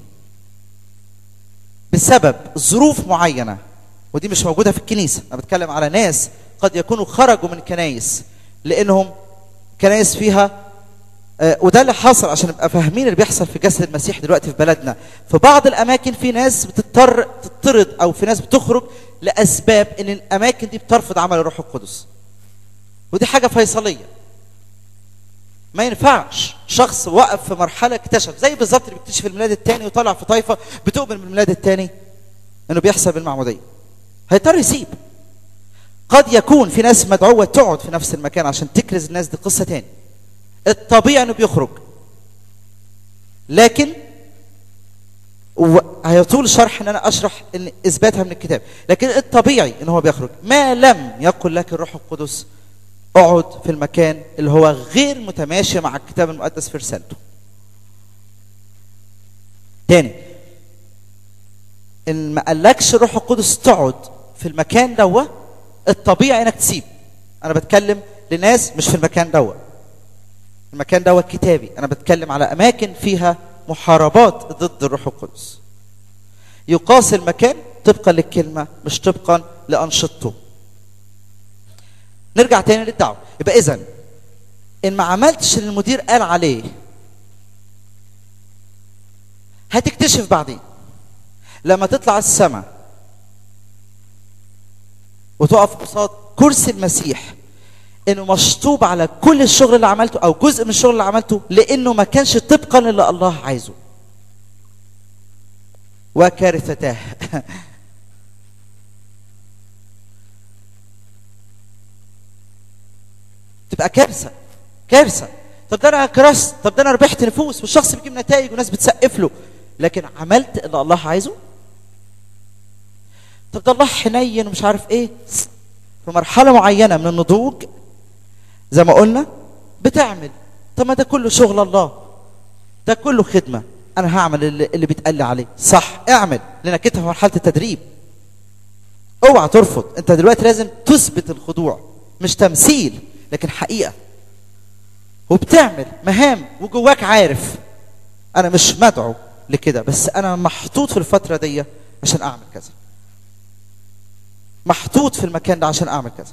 بسبب ظروف معينة، ودي مش موجودة في الكنيسة، أنا بتكلم على ناس قد يكونوا خرجوا من كنايس لأنهم كنايس فيها وده اللي حصل عشان نبقى فاهمين اللي بيحصل في جسد المسيح دلوقتي في بلدنا. في بعض الأماكن في ناس بتضطر تطرد، أو في ناس بتخرج لأسباب إن الأماكن دي بترفض عمل الروح القدس. ودي حاجة فيصلية. ما ينفعش شخص وقف في مرحله اكتشف، زي بالظبط اللي بيكتشف الميلاد الثاني وطلع في طائفه بتؤمن بالميلاد الثاني انه بيحصل بالمعموديه، هيضطر يسيب. قد يكون في ناس مدعوه تقعد في نفس المكان عشان تكرز الناس، دي قصه ثاني. الطبيعي انه بيخرج، لكن هيطول شرح ان انا اشرح ان اثباتها من الكتاب، لكن الطبيعي ان هو بيخرج ما لم يقل لك الروح القدس اقعد في المكان اللي هو غير متماشي مع الكتاب المقدس في رسالته. تاني، ان ما قالكش الروح القدس تقعد في المكان دوا، الطبيعي انك تسيب. انا بتكلم لناس مش في المكان دوا، المكان دوا كتابي. انا بتكلم على اماكن فيها محاربات ضد الروح القدس. يقاس المكان طبقا للكلمه مش طبقا لانشطته. نرجع تاني للدعوه. يبقى اذا ان ما عملتش اللي المدير قال عليه هتكتشف بعدين لما تطلع السماء وتقف قصاد كرسي المسيح انه مشطوب على كل الشغل اللي عملته او جزء من الشغل اللي عملته، لانه ما كانش طبقا للي الله عايزه. وكارثتاه. تبقى كارثه كارثه. طب ده انا كرست، طب ده انا ربحت نفوس والشخص بيجيب نتائج وناس بتسقف له، لكن عملت اللي الله عايزه؟ طب ده الله حنين ومش عارف ايه. في مرحله معينه من النضوج زي ما قلنا بتعمل، طب ما ده كله شغل الله، ده كله خدمه، انا هعمل اللي بيتقال لي عليه. صح، اعمل، لانك انت في مرحله التدريب. اوعى ترفض، انت دلوقتي لازم تثبت الخضوع، مش تمثيل لكن حقيقه. وبتعمل مهام وجواك عارف انا مش مدعو لكده، بس انا محطوط في الفتره دي عشان اعمل كذا، محطوط في المكان ده عشان اعمل كذا.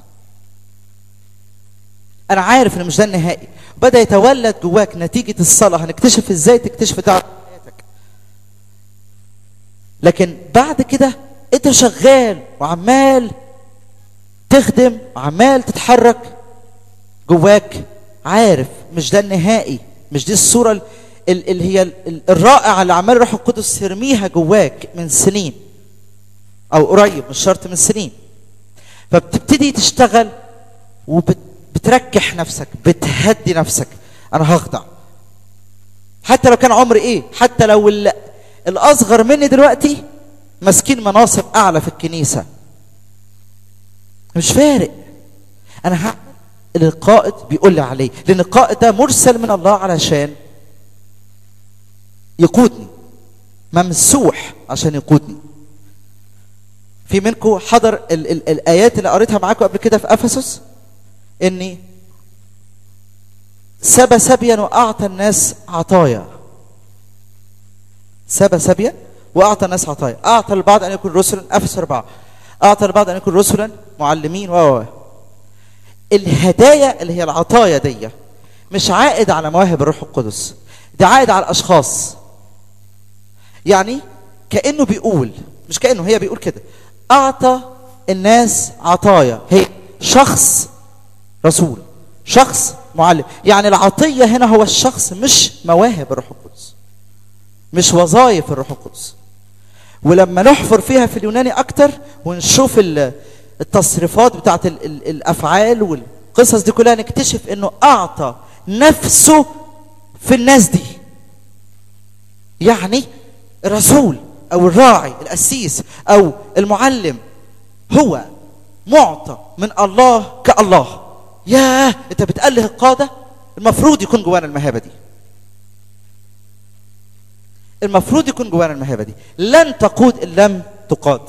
انا عارف ان مش ده النهائي. بدا يتولد جواك نتيجه الصلاه. هنكتشف ازاي تكتشف دعوه حياتك. لكن بعد كده انت شغال وعمال تخدم وعمال تتحرك، جواك عارف مش ده النهائي، مش دي الصوره اللي هي الرائعه اللي عمال الروح القدس يرميها جواك من سنين او قريب، مش شرط من سنين. فبتبتدي تشتغل وبتركح نفسك، بتهدي نفسك. انا هخضع حتى لو كان عمري ايه، حتى لو الاصغر مني دلوقتي ماسكين مناصب اعلى في الكنيسه، مش فارق، انا هعمل اللي القائد بيقول لي عليه، لان القائد ده مرسل من الله علشان يقودني، ممسوح عشان يقودني. في منكم حضر الايات اللي قريتها معاكم قبل كده في افسس، اني سبى سبيا واعطى الناس عطايا. سبى سبيا واعطى الناس عطايا. اعطى البعض ان يكون رسلا، افسس 4. اعطى البعض ان يكون رسلا معلمين الهدايا اللي هي العطايا دي مش عائد على مواهب الروح القدس، ده عائد على الاشخاص. يعني كانه بيقول، مش كانه، هي بيقول كده، اعطى الناس عطايا. هي شخص رسول، شخص معلم. يعني العطيه هنا هو الشخص، مش مواهب الروح القدس، مش وظائف الروح القدس. ولما نحفر فيها في اليوناني اكتر ونشوف التصريفات بتاعت الافعال والقصص دي كلها، نكتشف انه اعطى نفسه في الناس دي. يعني الرسول او الراعي القسيس او المعلم هو معطى من الله كالله. ياه، انت بتأله القاده، المفروض يكون جوانا المهابه دي، المفروض يكون جوانا المهابه دي. لن تقود ان لم تقاد.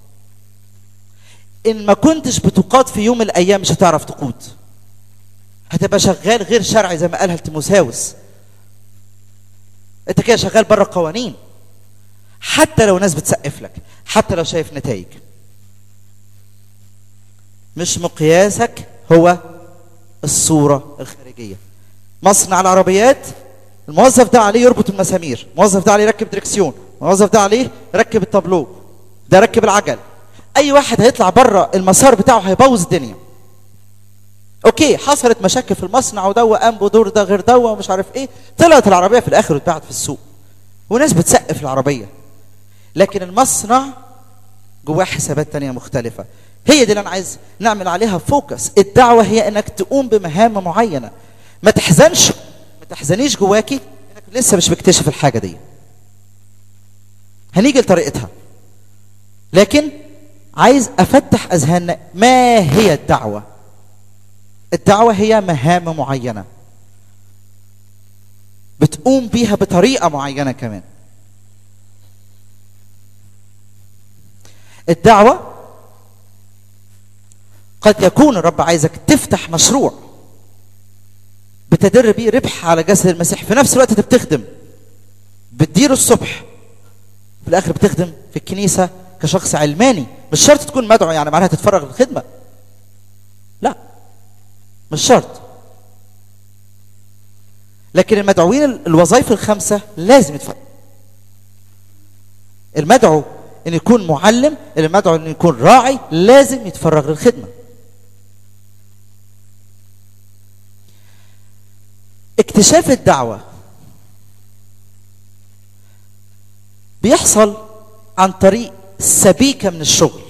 ان ما كنتش بتقاد في يوم من الايام مش هتعرف تقود، هتبقى شغال غير شرعي زي ما قالها تيموثاوس. انت كده شغال بره القوانين، حتى لو ناس بتسقف لك، حتى لو شايف نتائج. مش مقياسك هو الصوره الخارجيه. مصنع العربيات، الموظف ده عليه يربط المسامير، الموظف ده عليه يركب دركسيون، الموظف ده عليه يركب التابلو، ده يركب العجل. اي واحد هيطلع بره المسار بتاعه هيبوظ الدنيا. اوكي، حصلت مشاكل في المصنع وده وقام بدور ده غير ده ومش عارف ايه، طلعت العربيه في الاخر واتباعت في السوق وناس بتسقف العربيه، لكن المصنع جواه حسابات تانية مختلفه. هي دي اللي انا عايز نعمل عليها فوكس. الدعوه هي انك تقوم بمهام معينه. ما تحزنش، ما تحزنيش جواكي انك لسه مش مكتشف الحاجه دي، هنيجي لطريقتها. لكن عايز افتح اذهاننا. ما هي الدعوه؟ الدعوه هي مهام معينه بتقوم بيها بطريقه معينه. كمان الدعوه قد يكون الرب عايزك تفتح مشروع بتدر بيه ربح على جسد المسيح، في نفس الوقت انت بتخدم، بتديره الصبح، في الاخر بتخدم في الكنيسه كشخص علماني. مش شرط تكون مدعو يعني معناها تتفرغ للخدمه، لا مش شرط. لكن المدعوين الوظائف الخمسه لازم يتفرغ. المدعو ان يكون معلم، المدعو ان يكون راعي، لازم يتفرغ للخدمه. اكتشاف الدعوه بيحصل عن طريق سبيكة من الشغل.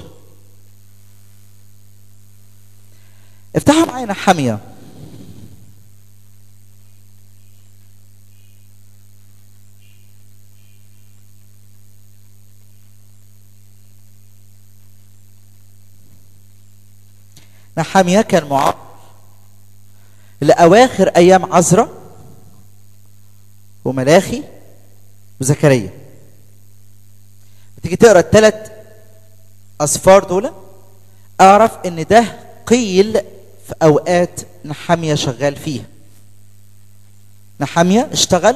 افتحوا معايا نحمية. نحمية كان معرض لأواخر أيام عزرا وملاخي وزكريا. تيجي تقرأ الثلاث أسفار دول، أعرف إن ده قيل في أوقات نحمية شغال فيها. نحمية اشتغل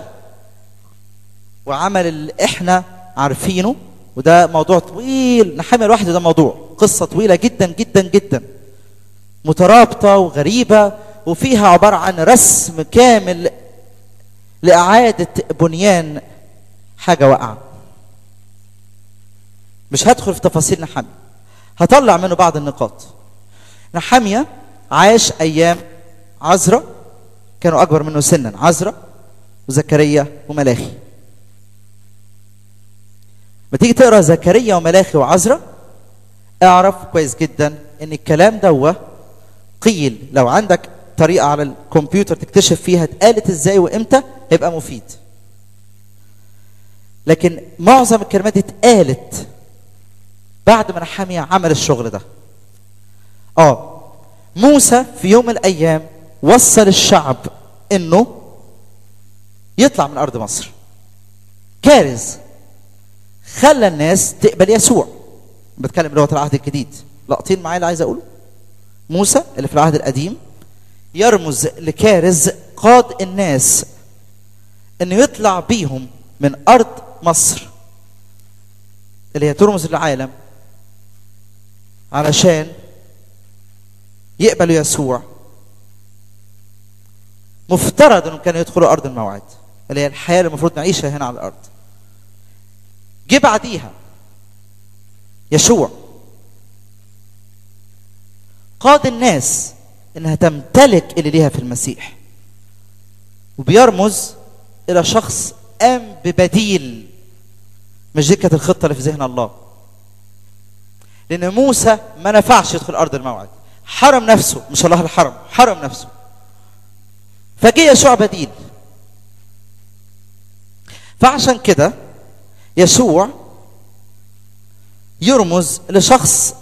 وعمل اللي إحنا عارفينه، وده موضوع طويل. نحمية لوحده ده موضوع، قصة طويلة جدا جدا جدا، مترابطة وغريبة، وفيها عبارة عن رسم كامل لإعادة بنيان حاجة واقعة. مش هدخل في تفاصيل نحمية، هطلع منه بعض النقاط. نحمية عاش أيام عزرا، كانوا أكبر منه سنا، عزرا وزكريا وملاخي. ما تيجي تقرأ زكريا وملاخي وعزرا، اعرف كويس جدا إن الكلام ده قيل. لو عندك طريقة على الكمبيوتر تكتشف فيها اتقالت ازاي وامتى هيبقى مفيد. لكن معظم الكلمات اتقالت بعد ما نحمية عمل الشغل ده. موسى في يوم من الايام وصل الشعب انه يطلع من ارض مصر. كارز خلى الناس تقبل يسوع. بتكلم لغة العهد الجديد، لقطين معايا اللي عايز اقوله. موسى اللي في العهد القديم يرمز لكارز قاد الناس انه يطلع بيهم من ارض مصر اللي هي ترمز للعالم علشان يقبلوا يسوع. مفترض انهم كانوا يدخلوا ارض الموعد اللي هي الحياه اللي المفروض نعيشها هنا على الارض. جه بعديها يشوع قاد الناس انها تمتلك اللي ليها في المسيح، وبيرمز الى شخص قام ببديل. مش دي كانت الخطه اللي في ذهن الله، لان موسى ما نفعش يدخل ارض الموعد، حرم نفسه، مش الله الحرم، حرم نفسه. فجه يشوع بديل. فعشان كده يشوع يرمز لشخص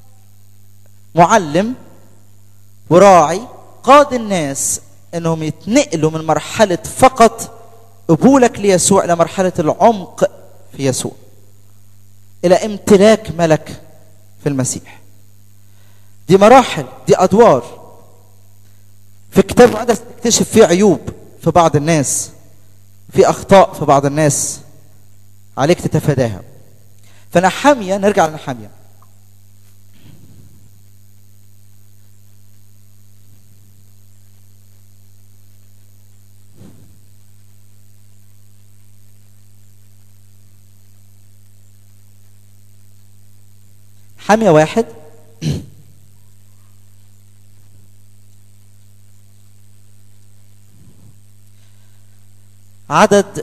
معلم وراعي قاد الناس انهم يتنقلوا من مرحله فقط قبولك ليسوع الى مرحله العمق في يسوع، الى امتلاك ملك في المسيح. دي مراحل، دي ادوار. في الكتاب المقدس تكتشف فيه عيوب في بعض الناس، في اخطاء في بعض الناس، عليك تتفاداها. فنحمية، نرجع لنحمية. حمية 1 عدد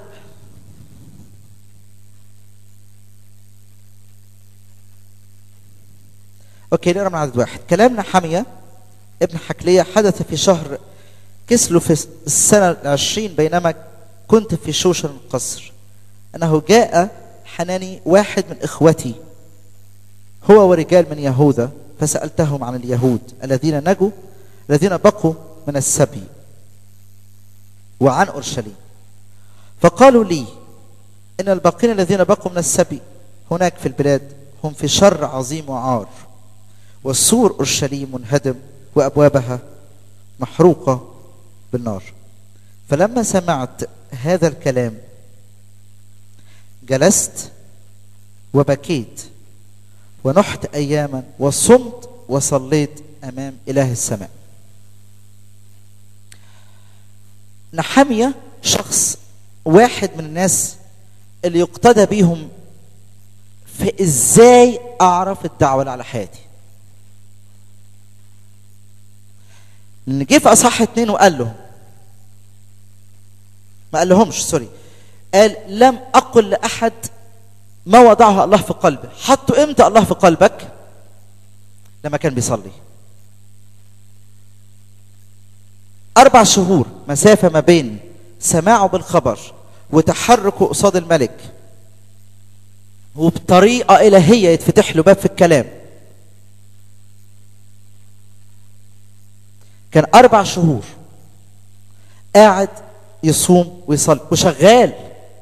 1. نقرا من عدد 1. كلام نحمية ابن حكلية حدث في شهر كسلو في السنة 20 بينما كنت في شوشن القصر، أنه جاء حناني واحد من إخوتي هو ورجال من يهوذا، فسألتهم عن اليهود الذين نجوا، الذين بقوا من السبي، وعن أورشليم. فقالوا لي إن الباقين الذين بقوا من السبي هناك في البلاد هم في شر عظيم وعار، والسور أورشليم منهدم وأبوابها محروقة بالنار. فلما سمعت هذا الكلام جلست وبكيت ونحت أياما وصمت وصليت أمام إله السماء. نحمية شخص واحد من الناس اللي يقتدى بيهم في إزاي أعرف الدعوة اللي على حياتي. لأن جه في أصحاح 2 وقال لهم، ما قال لهمش، سوري، قال لم أقل لأحد ما وضعه الله في قلبه. حطه امتى الله في قلبك؟ لما كان بيصلي. 4 شهور مسافة ما بين سماعه بالخبر وتحركه قصاد الملك، وبطريقة إلهية يتفتح له باب في الكلام. كان 4 شهور قاعد يصوم ويصلي وشغال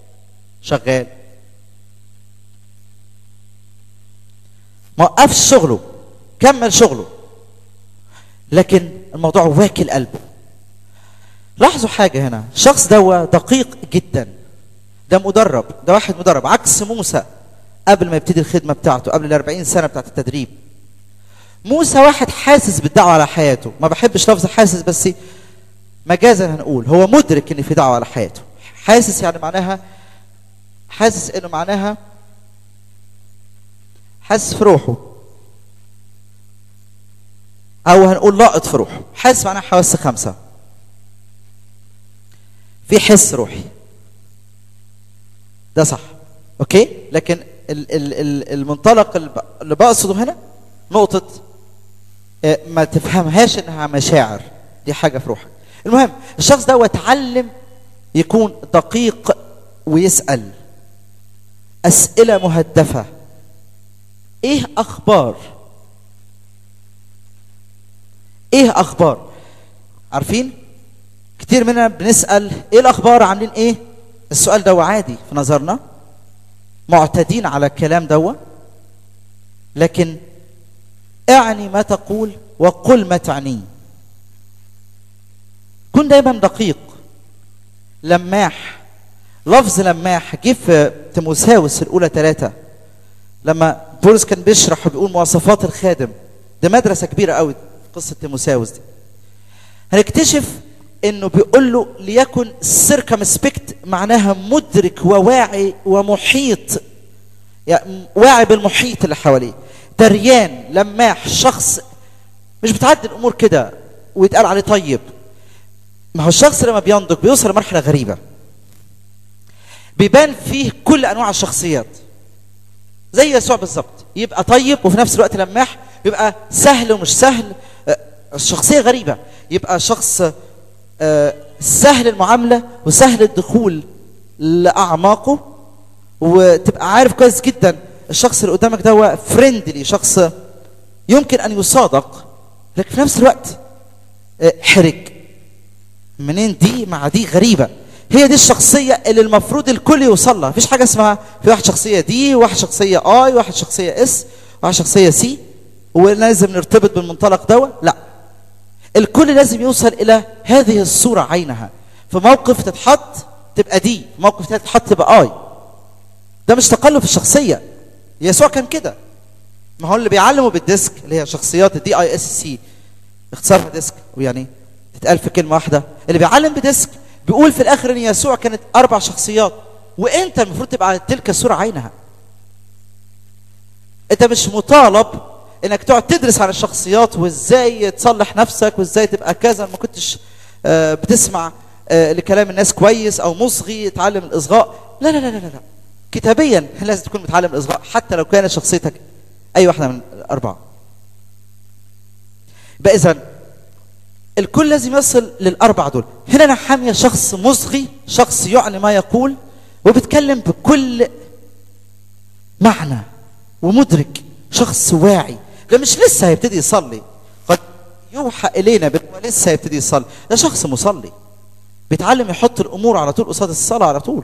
ما وقفش شغله، كمل شغله، لكن الموضوع واكل قلبه. لاحظوا حاجة هنا، الشخص ده دقيق جدا، ده مدرب، ده واحد مدرب، عكس موسى قبل ما يبتدي الخدمة بتاعته، قبل 40 سنة بتاعت التدريب. موسى واحد حاسس بالدعوة على حياته، ما بحبش لفظ حاسس، بس مجازا هنقول هو مدرك ان في دعوة على حياته. حاسس يعني معناها، حاسس انه معناها حاسس في روحه، او هنقول لاقط في روحه. حاسس معناها حواس 5، في حس روحي، ده صح، اوكي. لكن المنطلق اللي بقصده هنا نقطة ما تفهمهاش انها مشاعر، دي حاجة في روحك. المهم الشخص ده اتعلم يكون دقيق ويسأل أسئلة مهدفة. ايه اخبار؟ ايه اخبار؟ عارفين كتير مننا بنسأل ايه الاخبار، عاملين ايه؟ السؤال ده عادي في نظرنا، معتادين على الكلام ده، لكن اعني ما تقول وقل ما تعنيه. كن دايما دقيق، لماح. لفظ لماح جه في تيموثاوس الأولى 3 لما بولس كان بيشرح وبيقول مواصفات الخادم. ده مدرسة كبيرة قوي قصة تيموثاوس دي. هنكتشف انه بيقول له ليكن سيركمسبكت، معناها مدرك وواعي ومحيط، يعني واعي بالمحيط اللي حواليه، دريان، لماح، شخص مش بتعدي الامور كده ويتقال عليه طيب. ما هو الشخص لما بينضج بيوصل لمرحله غريبه، بيبان فيه كل انواع الشخصيات، زي يسوع بالظبط، يبقى طيب وفي نفس الوقت لماح، يبقى سهل ومش سهل، الشخصيه غريبه، يبقى شخص سهل المعامله وسهل الدخول لاعماقه، وتبقى عارف كويس جدا الشخص اللي قدامك ده فريندلي، شخص يمكن ان يصادق، لكن في نفس الوقت حرج. منين دي مع دي؟ غريبه. هي دي الشخصيه اللي المفروض الكل يوصل لها. مفيش حاجه اسمها في واحد شخصيه دي، واحد شخصيه اي، واحد شخصيه اس، واحد شخصيه سي، ولازم نرتبط بالمنطلق ده. لا، الكل لازم يوصل الى هذه الصوره عينها. في موقف تتحط تبقى دي، في موقف تاني تتحط تبقى اي. ده مش تقلب في الشخصيه، يسوع كان كده. ما هو اللي بيعلمه بالديسك اللي هي شخصيات الدي اي اس سي، اختصارها ديسك، ويعني تتقال في كلمه واحده. اللي بيعلم بديسك بيقول في الاخر ان يسوع كانت 4 شخصيات، وانت المفروض تبقى تلك الصوره عينها. انت مش مطالب انك تقعد تدرس عن الشخصيات وازاي تصلح نفسك وازاي تبقى كذا. ما كنتش بتسمع لكلام الناس كويس او مصغي تعلم الاصغاء. لا لا لا لا لا، كتابيا لازم تكون متعلم الاصغاء حتى لو كانت شخصيتك اي واحده من ال4. يبقى اذا الكل لازم يصل لل4 دول. هنا نحمية شخص مصغي، شخص يعني ما يقول وبيتكلم بكل معنى ومدرك، شخص واعي. ده مش لسه هيبتدي يصلي، قد يوحى الينا بانه لسه هيبتدي يصلي. ده شخص مصلي بيتعلم يحط الامور على طول قصاد الصلاه على طول.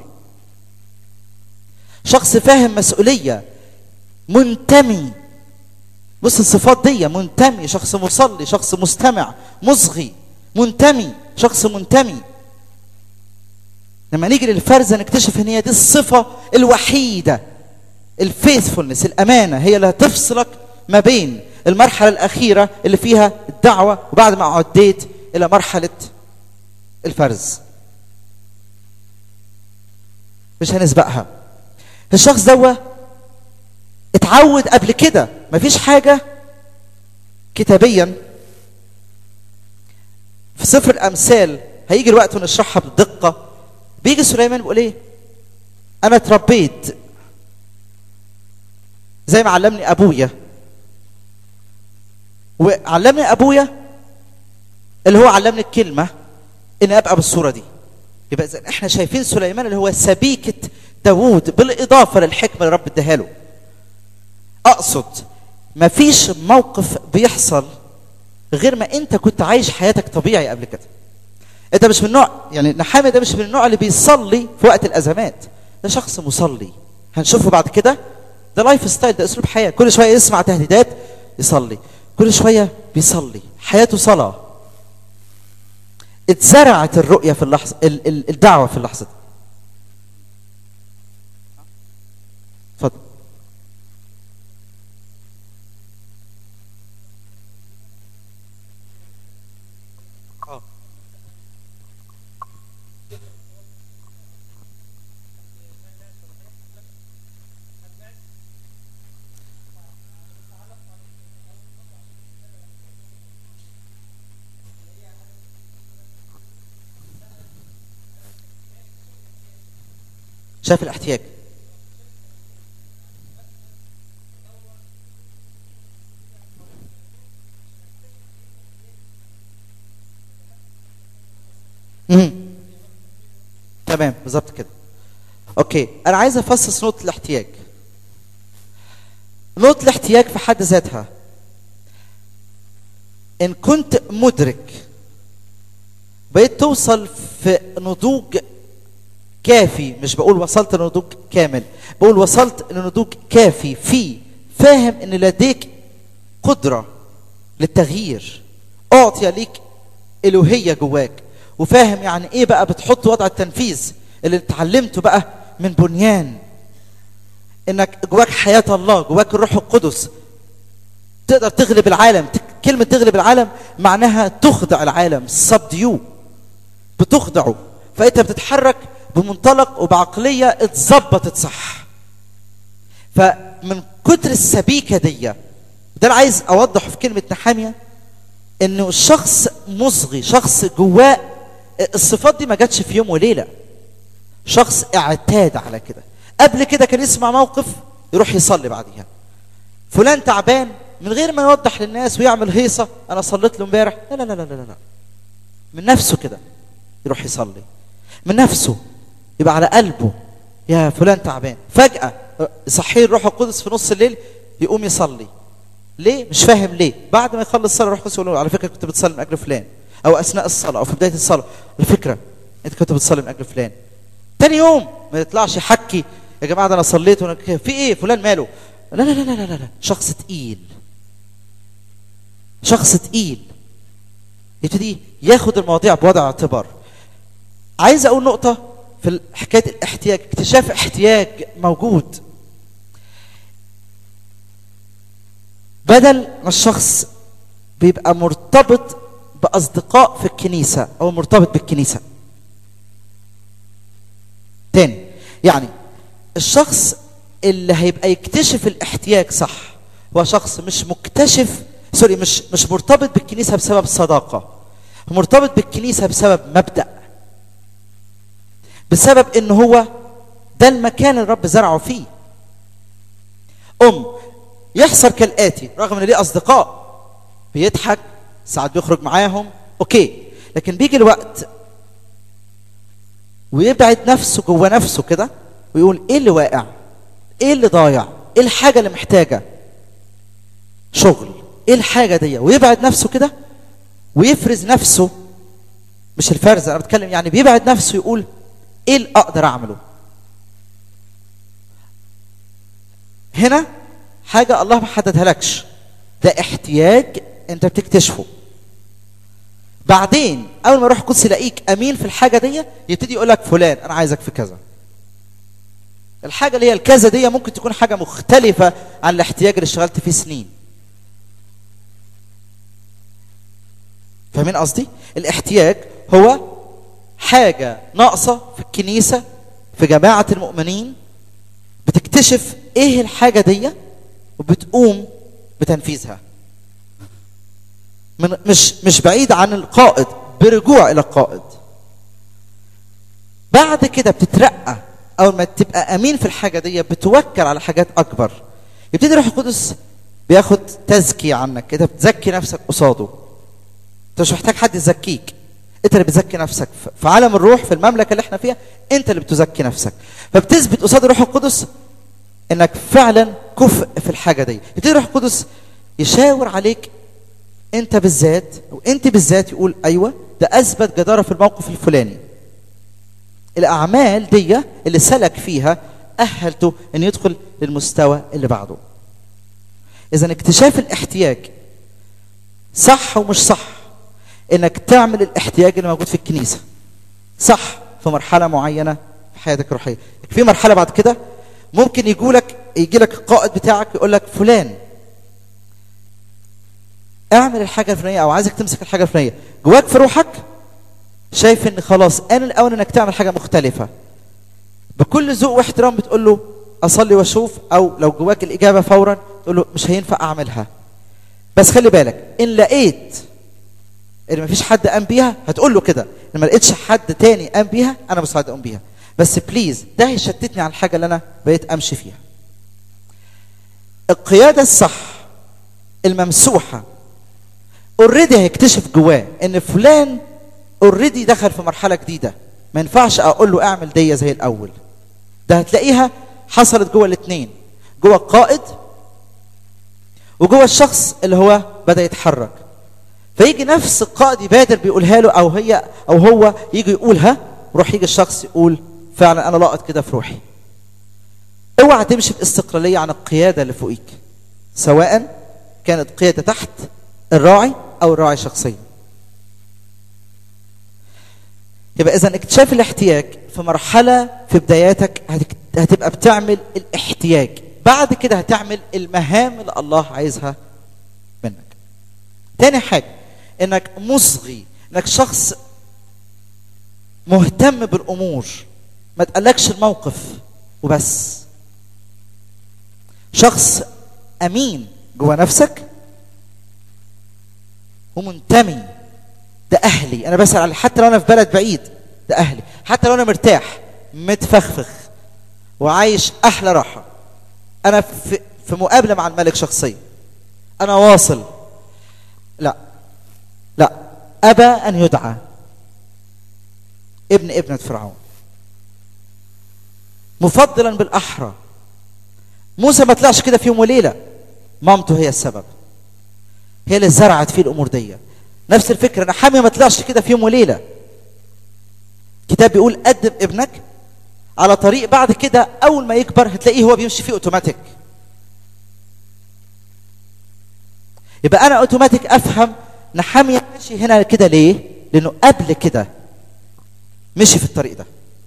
شخص فاهم مسؤوليه، منتمي. بص الصفات دي، منتمي، شخص مصلي، شخص مستمع، مصغي، منتمي، شخص منتمي. لما نيجي للفرزه نكتشف ان هي دي الصفه الوحيده، الفيثفولنس، الامانه، هي اللي هتفصلك ما بين المرحله الاخيره اللي فيها الدعوه وبعد ما عديت الى مرحله الفرز. مش هنسبقها. الشخص ده اتعود قبل كده، مفيش حاجه كتابيا في سفر الامثال هيجي الوقت ونشرحها بدقه. بيجي سليمان بيقول ايه؟ انا اتربيت زي ما علمني ابويا، وعلمني ابويا اللي هو علمني الكلمه ان ابقى بالصوره دي. يبقى اذا احنا شايفين سليمان اللي هو سبيكه داوود بالاضافه للحكمه اللي رب اداها له. اقصد مفيش موقف بيحصل غير ما انت كنت عايش حياتك طبيعي قبل كده. انت مش من النوع، يعني نحامي ده مش من النوع اللي بيصلي في وقت الازمات، ده شخص مصلي هنشوفه بعد كده. ده لايف ستايل، ده اسلوب حياه، كل شويه يسمع تهديدات يصلي، كل شويه بيصلي، حياته صلاه. اتزرعت الرؤيه في اللحظه، الدعوه في اللحظه دي. اتفضل. شاف الاحتياج. تمام بالظبط كده. اوكي، انا عايز افصص نقطه الاحتياج. نقطه الاحتياج في حد ذاتها ان كنت مدرك بقيت توصل في نضوج كافي، مش بقول وصلت لنضوج كامل، بقول وصلت لنضوج كافي في فاهم ان لديك قدره للتغيير، اعطي ليك الوهيه جواك، وفاهم يعني ايه بقى بتحط وضع التنفيذ اللي اتعلمته بقى من بنيان، انك جواك حياه الله، جواك الروح القدس، تقدر تغلب العالم. كلمه تغلب العالم معناها تخضع العالم، subdue، بتخضعه. فانت بتتحرك بمنطلق وبعقليه اتظبطت صح. فمن كتر السبيكه دي، ده انا عايز اوضحه في كلمه نحاميه، انه الشخص مصغي، شخص جواه الصفات دي ما جاتش في يوم وليله، شخص اعتاد على كده. قبل كده كان يسمع موقف يروح يصلي بعديها. فلان تعبان، من غير ما يوضح للناس ويعمل هيصه انا صليت له امبارح، لا لا لا لا لا لا، من نفسه كده يروح يصلي، من نفسه يبقى على قلبه يا فلان تعبان، فجأة يصحيه الروح القدس في نص الليل يقوم يصلي. ليه؟ مش فاهم ليه. بعد ما يخلص الصلاه الروح القدس يقول له على فكره كنت بتصلي من اجل فلان، او اثناء الصلاه او في بدايه الصلاه على فكره انت كنت بتصلي من اجل فلان. تاني يوم ما يطلعش يحكي يا جماعه ده انا صليت وانا في ايه فلان ماله؟ لا لا لا لا لا لا، شخص تقيل، شخص تقيل، يبتدي ياخد المواضيع بوضع اعتبار. عايز اقول نقطه في حكايه الاحتياج، اكتشاف احتياج موجود. بدل ما الشخص بيبقى مرتبط باصدقاء في الكنيسه او مرتبط بالكنيسه. تاني، يعني الشخص اللي هيبقى يكتشف الاحتياج صح هو شخص مش مكتشف، سوري، مش مرتبط بالكنيسه بسبب صداقه، مرتبط بالكنيسه بسبب مبدأ، بسبب ان هو ده المكان اللي الرب زرعه فيه. يحصل كالاتي، رغم ان ليه اصدقاء بيضحك ساعات بيخرج معاهم اوكي، لكن بيجي الوقت ويبعد نفسه جوه نفسه كده ويقول ايه اللي واقع، ايه اللي ضايع، ايه الحاجه اللي محتاجه شغل، ايه الحاجه دي، ويبعد نفسه كده ويفرز نفسه. مش الفرز انا بتكلم، يعني بيبعد نفسه يقول ايه اللي اقدر اعمله. هنا حاجه الله ما حددها لكش، ده احتياج انت بتكتشفه. بعدين اول ما يروح القدس يلاقيك امين في الحاجه دي، يبتدي يقول لك فلان انا عايزك في كذا. الحاجه اللي هي الكذا دي ممكن تكون حاجه مختلفه عن الاحتياج اللي اشتغلت فيه سنين. فاهمين قصدي؟ الاحتياج هو حاجه ناقصه في الكنيسه، في جماعه المؤمنين، بتكتشف ايه الحاجه دي وبتقوم بتنفيذها. مش بعيد عن القائد، برجوع الى القائد. بعد كده بتترقى، اول ما تبقى امين في الحاجه دي بتوكل على حاجات اكبر. يبتدي الروح القدس بياخد تزكية عنك كده، بتزكي نفسك قصاده. انت مش محتاج حد يزكيك، انت اللي بتزكي نفسك. في عالم الروح، في المملكة اللي احنا فيها، انت اللي بتزكي نفسك. فبتثبت قصاد الروح القدس انك فعلا كفء في الحاجة دي. يبتدي الروح القدس يشاور عليك انت بالذات، وانت بالذات، يقول ايوه ده اثبت جدارة في الموقف الفلاني. الاعمال دي اللي سلك فيها اهلته ان يدخل للمستوى اللي بعده. اذا اكتشاف الاحتياج صح ومش صح، انك تعمل الاحتياج اللي موجود في الكنيسه صح في مرحله معينه في حياتك الروحيه. في مرحله بعد كده ممكن يجي لك القائد بتاعك يقول لك فلان اعمل الحاجه الفلانيه، او عايزك تمسك الحاجه الفلانيه. جواك في روحك شايف ان خلاص انا الاول انك تعمل حاجه مختلفه، بكل ذوق واحترام بتقول له اصلي واشوف، او لو جواك الاجابه فورا تقول له مش هينفع اعملها. بس خلي بالك، ان لقيت ان مفيش حد قام بيها هتقول له كده، ان ما لقيتش حد تاني قام بيها انا مستعد اقوم بيها، بس بليز ده هيشتتني عن الحاجه اللي انا بقيت امشي فيها. القياده الصح الممسوحه اوريدي هيكتشف جواه ان فلان اوريدي دخل في مرحله جديده، ما ينفعش اقول له اعمل دي زي الاول. ده هتلاقيها حصلت جوه الاثنين، جوه القائد وجوه الشخص اللي هو بدا يتحرك. فيجي نفس القائد يبادر بيقولها له، او هو يجي يقولها، وروح يجي الشخص يقول فعلا انا لاقط كده في روحي. اوعى تمشي باستقلاليه عن القياده اللي فوقيك، سواء كانت قياده تحت الراعي او الراعي شخصيا. يبقى اذا اكتشاف الاحتياج في مرحله في بداياتك هتبقى بتعمل الاحتياج، بعد كده هتعمل المهام اللي الله عايزها منك. تاني حاجه انك مصغي، انك شخص مهتم بالامور، ما تقلقش الموقف وبس. شخص امين جوه نفسك ومنتمي، ده اهلي، انا بسأل عليه حتى لو انا في بلد بعيد، ده اهلي، حتى لو انا مرتاح متفخفخ وعايش احلى راحه، انا في مقابله مع الملك شخصيا، انا واصل. لا ابى ان يدعى ابنة فرعون مفضلا بالاحرى. موسى ما طلعش كده في يوم وليله، مامته هي السبب، هي اللي زرعت فيه الامور دي. نفس الفكره، نحامية ما طلعش كده في يوم وليله. الكتاب بيقول قدم ابنك على طريق، بعد كده اول ما يكبر هتلاقيه هو بيمشي فيه اوتوماتيك. يبقى انا اوتوماتيك افهم نحامية ماشي هنا كده ليه؟ لانه قبل كده مشي في الطريق ده.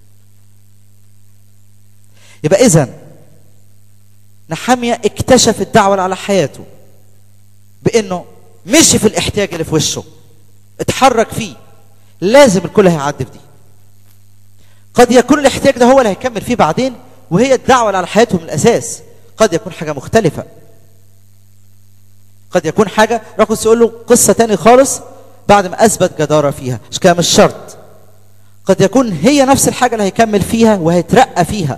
يبقى اذا نحامية اكتشف الدعوة على حياته بانه مشي في الاحتياج اللي في وشه، اتحرك فيه. لازم الكل هيعدي بدي. قد يكون الاحتياج ده هو اللي هيكمل فيه بعدين، وهي الدعوة على حياته من الاساس. قد يكون حاجة مختلفة، قد يكون حاجة رقص يقول له قصة تاني خالص بعد ما اثبت جدارة فيها، مش كده، مش شرط. قد يكون هي نفس الحاجة اللي هيكمل فيها وهيترقى فيها،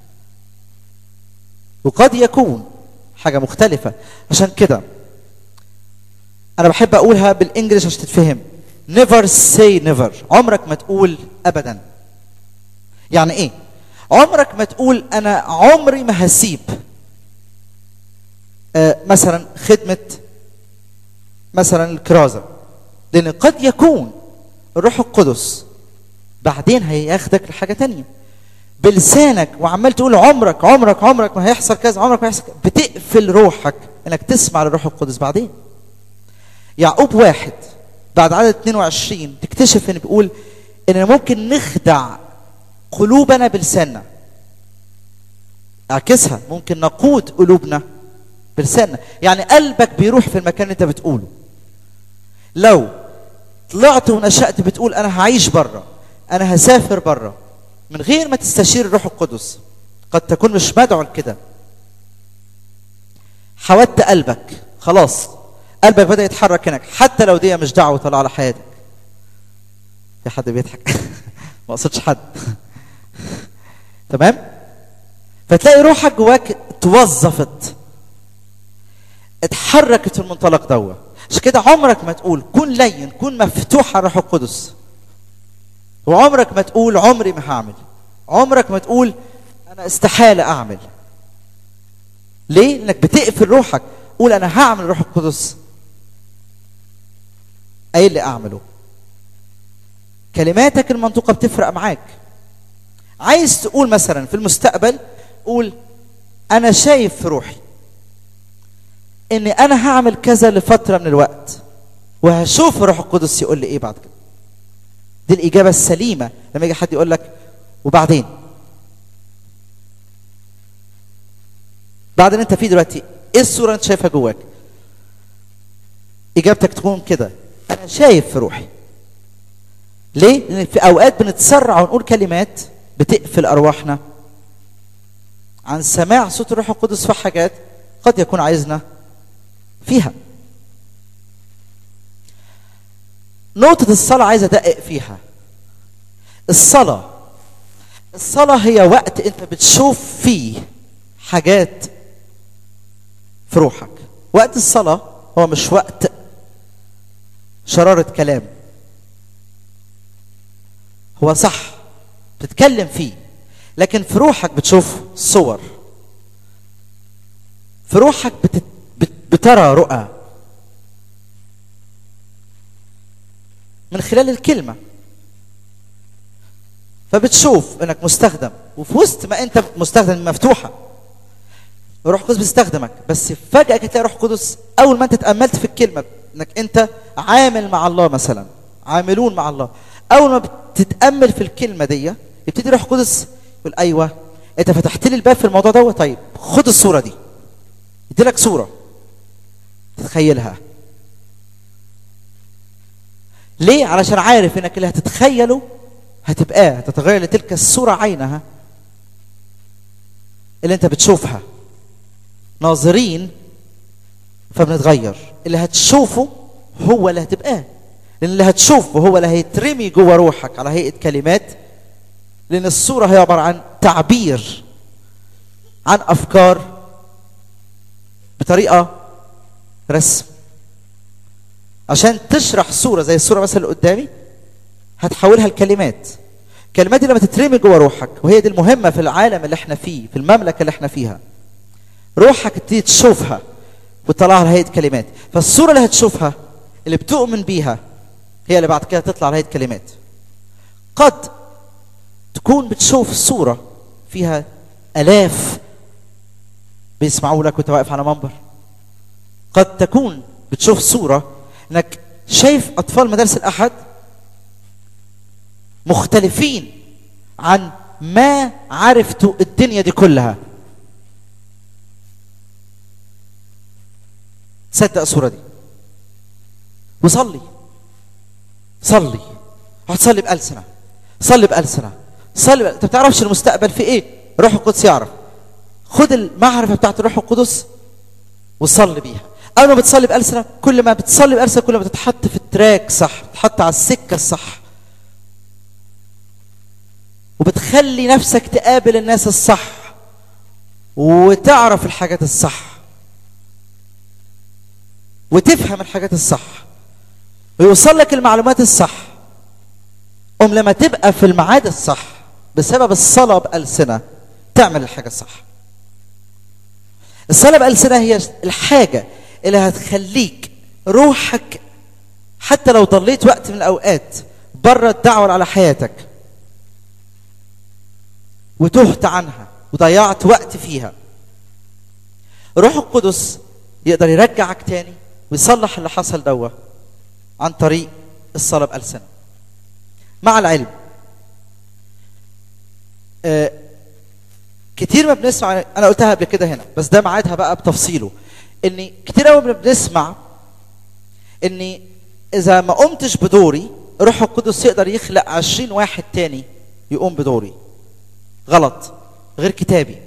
وقد يكون حاجة مختلفة. عشان كده أنا بحب أقولها بالإنجليش عشان تتفهم. never say never. عمرك ما تقول أبدا. يعني إيه؟ عمرك ما تقول أنا عمري ما هسيب مثلا خدمة مثلا الكرازة، لأن قد يكون الروح القدس بعدين هياخدك لحاجة تانية بلسانك، وعمال تقول عمرك عمرك عمرك ما هيحصل كذا، عمرك ما هيحصل كذا. بتقفل روحك انك تسمع للروح القدس بعدين. يعقوب 1 بعد عدد 22 تكتشف ان بيقول ان ممكن نخدع قلوبنا بلساننا. اعكسها، ممكن نقود قلوبنا بلساننا. يعني قلبك بيروح في المكان اللي انت بتقوله. لو طلعت ونشأت بتقول انا هعيش بره، انا هسافر بره، من غير ما تستشير الروح القدس، قد تكون مش مدعو لكده. حودت قلبك، خلاص قلبك بدأ يتحرك هناك، حتى لو دي مش دعوة طالعة على حياتك. في حد بيضحك؟ ما قصدش حد. تمام؟ فتلاقي روحك جواك توظفت اتحركت في المنطلق دوت. عشان كده عمرك ما تقول كن لين، كن مفتوح على الروح القدس. وعمرك ما تقول عمري ما هعمل. عمرك ما تقول انا استحاله اعمل. ليه؟ لانك بتقفل روحك. قول انا هعمل الروح القدس ايه اللي اعمله. كلماتك المنطوقه بتفرق معاك. عايز تقول مثلا في المستقبل، قول انا شايف في روحي اني انا هعمل كذا لفتره من الوقت، وهشوف الروح القدس يقول لي ايه بعد كده. دي الاجابه السليمه. لما يجي حد يقول لك وبعدين انت في دلوقتي ايه الصوره انت شايفها جواك؟ اجابتك تكون كده، انا شايف في روحي. ليه؟ لان في اوقات بنتسرع ونقول كلمات بتقفل ارواحنا عن سماع صوت الروح القدس في حاجات قد يكون عايزنا فيها. نقطة الصلاة عايز أدقق فيها. الصلاة هي وقت أنت بتشوف فيه حاجات في روحك. وقت الصلاة هو مش وقت شرارة كلام. هو صح بتتكلم فيه، لكن في روحك بتشوف صور. في روحك بترى رؤى من خلال الكلمة. فبتشوف انك مستخدم، وفي وسط ما انت مستخدم مفتوحة الروح القدس بيستخدمك. بس فجأة تلاقي الروح القدس اول ما انت تأملت في الكلمة انك انت عامل مع الله مثلا، عاملون مع الله، اول ما بتتأمل في الكلمة دي يبتدي الروح القدس يقول ايوه انت فتحت لي الباب في الموضوع ده، طيب خد الصورة دي. يديلك صورة تتخيلها. ليه؟ علشان عارف انك اللي هتتخيله هتتغير لتلك الصورة عينها اللي انت بتشوفها. ناظرين فبنتغير. اللي هتشوفه هو اللي هتبقاه، لان اللي هتشوفه هو اللي هيترمي جوه روحك على هيئة كلمات. لان الصورة هي عبارة عن تعبير عن افكار بطريقة رسم. عشان تشرح صورة زي الصورة مثلا اللي قدامي هتحولها لكلمات. الكلمات دي لما تترمي جوه روحك، وهي دي المهمة في العالم اللي احنا فيه، في المملكة اللي احنا فيها، روحك تبتدي تشوفها وتطلعها لهيئة كلمات. فالصورة اللي هتشوفها اللي بتؤمن بيها هي اللي بعد كده تطلع لهيئة كلمات. قد تكون بتشوف صورة فيها آلاف بيسمعوا لك وانت واقف على منبر. قد تكون بتشوف صورة انك شايف اطفال مدارس الاحد مختلفين عن ما عرفتوا الدنيا دي كلها. صدق الصورة دي وصلي. هتصلي بألسنة. انت بتعرفش المستقبل في ايه، روح القدس يعرف. خد المعرفة بتاعت الروح القدس وصلي بيها. اول ما بتصلي بألسنة، كل ما بتصلي بألسنة كل ما تتحط في التراك صح، تتحط على السكة الصح، وبتخلي نفسك تقابل الناس الصح وتعرف الحاجات الصح وتفهم الحاجات الصح ويوصل لك المعلومات الصح. لما تبقى في الميعاد الصح بسبب الصلاة بألسنة تعمل الحاجة الصح. الصلاة بألسنة هي الحاجة اللي هتخليك روحك حتى لو ضليت وقت من الأوقات بره الدعوة على حياتك وتهت عنها وضيعت وقت فيها، روح القدس يقدر يرجعك تاني ويصلح اللي حصل دوه عن طريق الصلاة بألسنة. مع العلم كتير ما بنسمع، انا قلتها قبل كده هنا بس ده ميعادها بقى بتفصيله، ان كتير قوي بنسمع ان اذا ما قمتش بدوري روح القدس يقدر يخلق 20 واحد تاني يقوم بدوري. غلط، غير كتابي.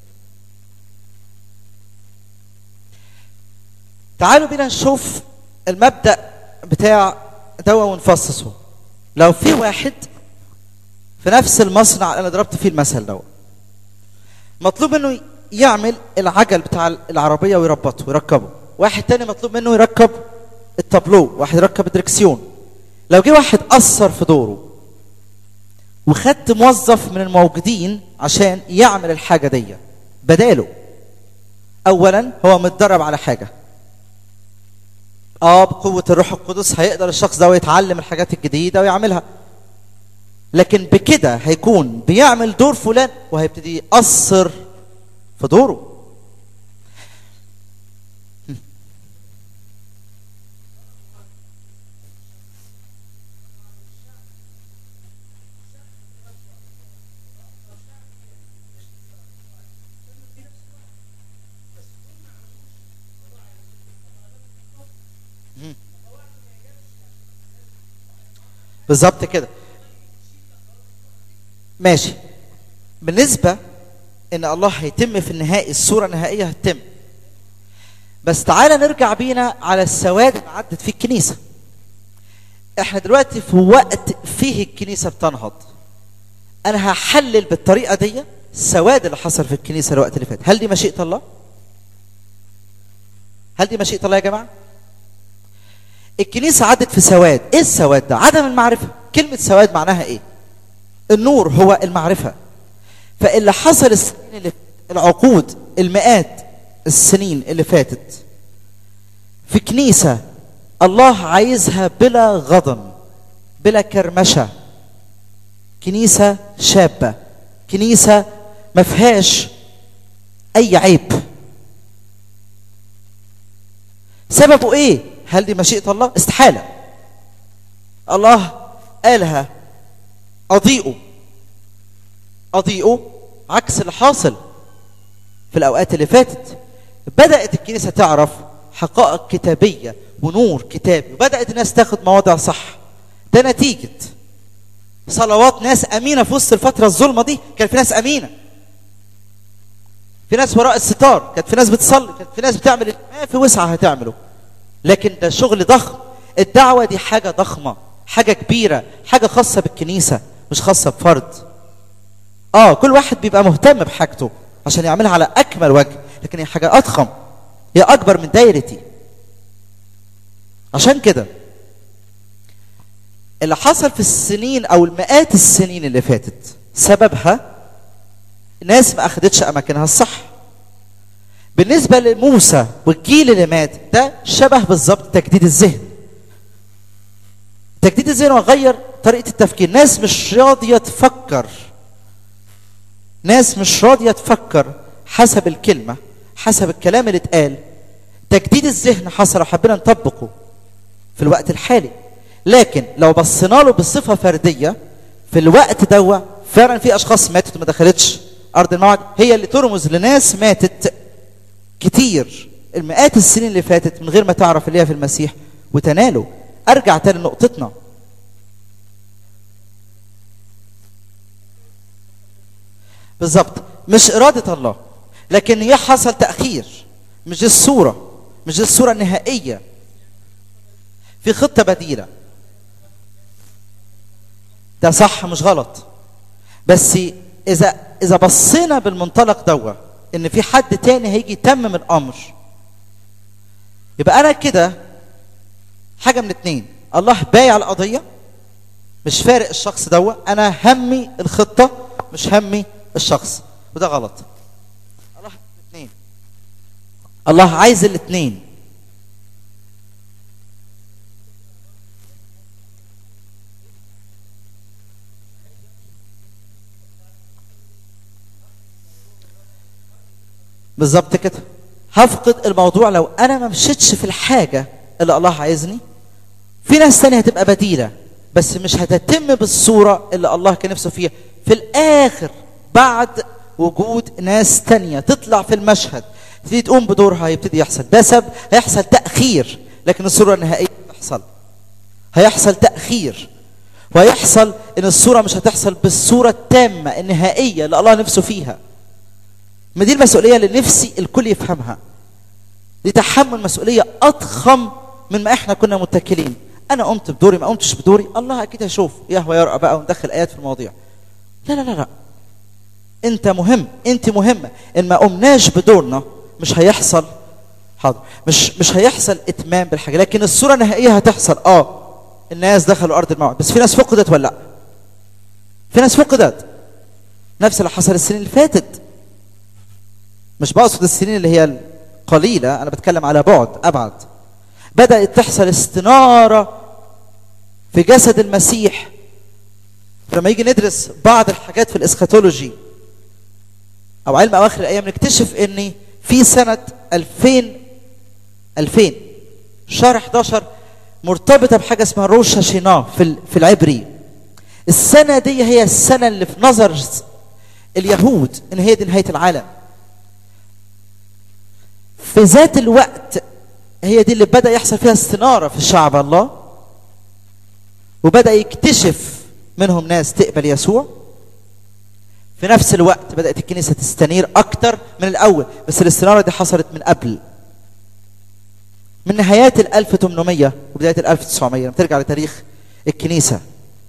تعالوا بينا نشوف المبدأ بتاع دوا ونفصصه. لو في واحد في نفس المصنع اللي انا ضربت فيه المثل دوت، مطلوب انه يعمل العجل بتاع العربيه ويربطه ويركبه، واحد تاني مطلوب منه يركب التابلو، واحد يركب الدركسيون. لو جه واحد قصر في دوره وخدت موظف من الموجودين عشان يعمل الحاجة دي بداله، اولا هو متدرب على حاجة، بقوة الروح القدس هيقدر الشخص ده يتعلم الحاجات الجديدة ويعملها، لكن بكده هيكون بيعمل دور فلان وهيبتدي يقصر في دوره. بالظبط كده. ماشي. بالنسبة ان الله هيتم في النهائي، الصورة النهائية هتتم، بس تعالى نرجع بينا على السواد اللي عدت فيه الكنيسة. احنا دلوقتي في وقت فيه الكنيسة بتنهض. انا هحلل بالطريقة دي السواد اللي حصل في الكنيسة الوقت اللي فات. هل دي مشيئة الله؟ هل دي مشيئة الله يا جماعة؟ الكنيسة عدت في سواد. ايه السواد ده؟ عدم المعرفة. كلمة سواد معناها ايه؟ النور هو المعرفة. فاللي حصل السنين اللي العقود المئات السنين اللي فاتت في كنيسة الله عايزها بلا غضن بلا كرمشة، كنيسة شابة، كنيسة ما فيهاش أي عيب. سببه ايه؟ هل دي مشيئة الله؟ استحالة. الله قالها أضيئوا عكس اللي حاصل في الأوقات اللي فاتت. بدأت الكنيسة تعرف حقائق كتابية ونور كتابي، وبدأت الناس تاخد مواضع صح. ده نتيجة صلوات ناس أمينة في وسط الفترة الظلمة دي. كان في ناس أمينة، في ناس وراء الستار، كانت في ناس بتصلي، كانت في ناس بتعمل ما في وسعها هتعمله. لكن ده شغل ضخم. الدعوة دي حاجة ضخمة، حاجة كبيرة، حاجة خاصة بالكنيسة مش خاصة بفرد. كل واحد بيبقى مهتم بحاجته عشان يعملها على أكمل وجه، لكن هي حاجة أضخم، هي أكبر من دايرتي. عشان كده اللي حصل في السنين أو المئات السنين اللي فاتت سببها ناس ما أخدتش أماكنها الصح. بالنسبة لموسى والجيل اللي مات ده شبه بالظبط تجديد الذهن. تجديد الذهن وغير طريقة التفكير. ناس مش راضية تفكر، ناس مش راضية تفكر حسب الكلمة، حسب الكلام اللي اتقال. تجديد الذهن حصل وحبينا نطبقه في الوقت الحالي. لكن لو بصينا له بصفة فردية في الوقت ده فعلا في أشخاص ماتت وما دخلتش أرض الموعد، هي اللي ترمز لناس ماتت كتير المئات السنين اللي فاتت من غير ما تعرف اللي هي في المسيح وتنالوا. أرجع تاني لنقطتنا. بالظبط، مش إرادة الله، لكن هي حصل تأخير. مش دي الصورة، مش دي الصورة النهائية. في خطة بديلة، ده صح مش غلط. بس إذا بصينا بالمنطلق دوا إن في حد تاني هيجي يتمم الأمر، يبقى أنا كده حاجة من اتنين: الله بايع القضية، مش فارق الشخص دوا، أنا همي الخطة مش همي الشخص، وده غلط. الله الاثنين، الله عايز الاثنين. بالظبط كده. هفقد الموضوع لو انا ما مشيتش في الحاجه اللي الله عايزني. في ناس تانية هتبقى بديله بس مش هتتم بالصوره اللي الله كان نفسه فيها. في الاخر بعد وجود ناس تانية تطلع في المشهد تبتدي تقوم بدورها يبتدي يحصل ده سبب، هيحصل تاخير، لكن الصوره النهائيه هتحصل. هيحصل تاخير وهيحصل ان الصوره مش هتحصل بالصوره التامه النهائيه اللي الله نفسه فيها. ما دي المسؤوليه اللي نفسي الكل يفهمها. دي تحمل مسؤوليه اضخم من ما احنا كنا متكلين. انا قمت بدوري ما قمتش بدوري، الله اكيد هيشوف يهوى يرقى بقى وندخل ايات في المواضيع. لا لا لا لا، انت مهم، انت مهمه. ان ما قمناش بدورنا مش هيحصل حاضر. مش هيحصل اتمام بالحاجه، لكن الصوره النهائيه هتحصل. الناس دخلوا ارض الموعد، بس في ناس فقدت ولا لا؟ في ناس فقدت. نفس اللي حصل السنين اللي فاتت. مش بقصد السنين اللي هي القليله، انا بتكلم على بعد ابعد. بدات تحصل استناره في جسد المسيح. لما يجي ندرس بعض الحاجات في الاسخاتولوجي او علم اواخر الايام، نكتشف ان في سنه 2000 شهر 11 مرتبطه بحاجه اسمها روش هاشينا في العبري. السنه دي هي السنه اللي في نظر اليهود ان هي دي نهايه العالم. في ذات الوقت هي دي اللي بدا يحصل فيها استناره في شعب الله، وبدا يكتشف منهم ناس تقبل يسوع. في نفس الوقت بدات الكنيسه تستنير اكتر من الاول، بس الاستناره دي حصلت من قبل، من نهايات ال 1800 وبدايه ال 1900. لما ترجع لتاريخ الكنيسه،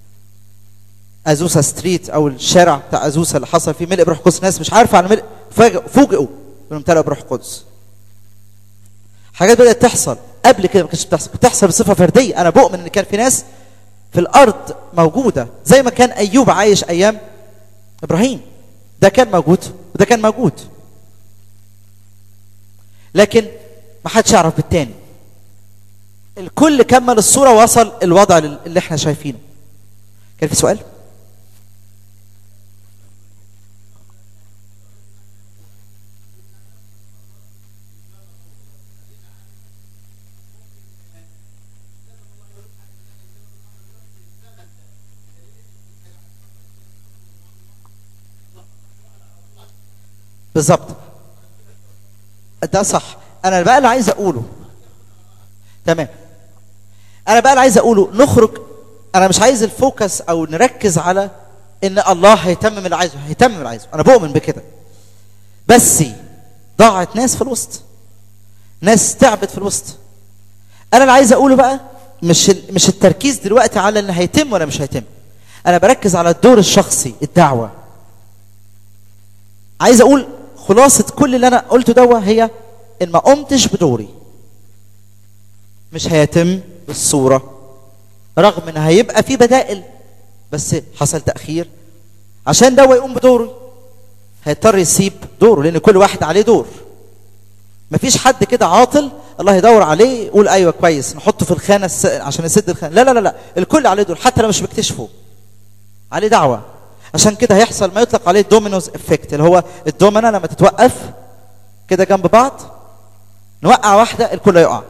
ازوسا ستريت او الشارع بتاع ازوسا اللي حصل فيه ملء بروح قدس، ناس مش عارفه عن ملء، فوجئوا انهم امتلأوا بروح قدس. حاجات بدات تحصل قبل كده ما كانتش بتحصل بصفه فرديه. انا بؤمن ان كان في ناس في الارض موجوده، زي ما كان ايوب عايش ايام ابراهيم، ده كان موجود وده كان موجود، لكن ما حدش يعرف بالتاني. الكل كمل الصوره ووصل الوضع اللي احنا شايفينه. كان في سؤال؟ بالظبط، ده صح. انا بقى اللي عايز اقوله، تمام، انا بقى اللي عايز اقوله نخرج. انا مش عايز الفوكس او نركز على ان الله هيتمم اللي عايزه، هيتمم اللي عايزه، انا بؤمن بكده. بس ضاعت ناس في الوسط، ناس تعبت في الوسط. انا اللي عايز اقوله بقى مش التركيز دلوقتي على ان هيتم ولا مش هيتم، انا بركز على الدور الشخصي، الدعوه. عايز اقول خلاصه كل اللي انا قلته هي ان ما قمتش بدوري مش هيتم بالصوره، رغم ان هيبقى في بدائل، بس حصل تاخير. عشان يقوم بدوره هيضطر يسيب دوره، لان كل واحد عليه دور. مفيش حد كده عاطل الله يدور عليه يقول ايوه كويس نحطه في الخانه عشان يسد الخانه. لا لا لا لا، الكل عليه دور، حتى لو مش بيكتشفه عليه دعوه. عشان كده هيحصل ما يطلق عليه دومينوز افكت، اللي هو الدومنه لما تتوقف كده جنب بعض، نوقع واحده الكل يقع.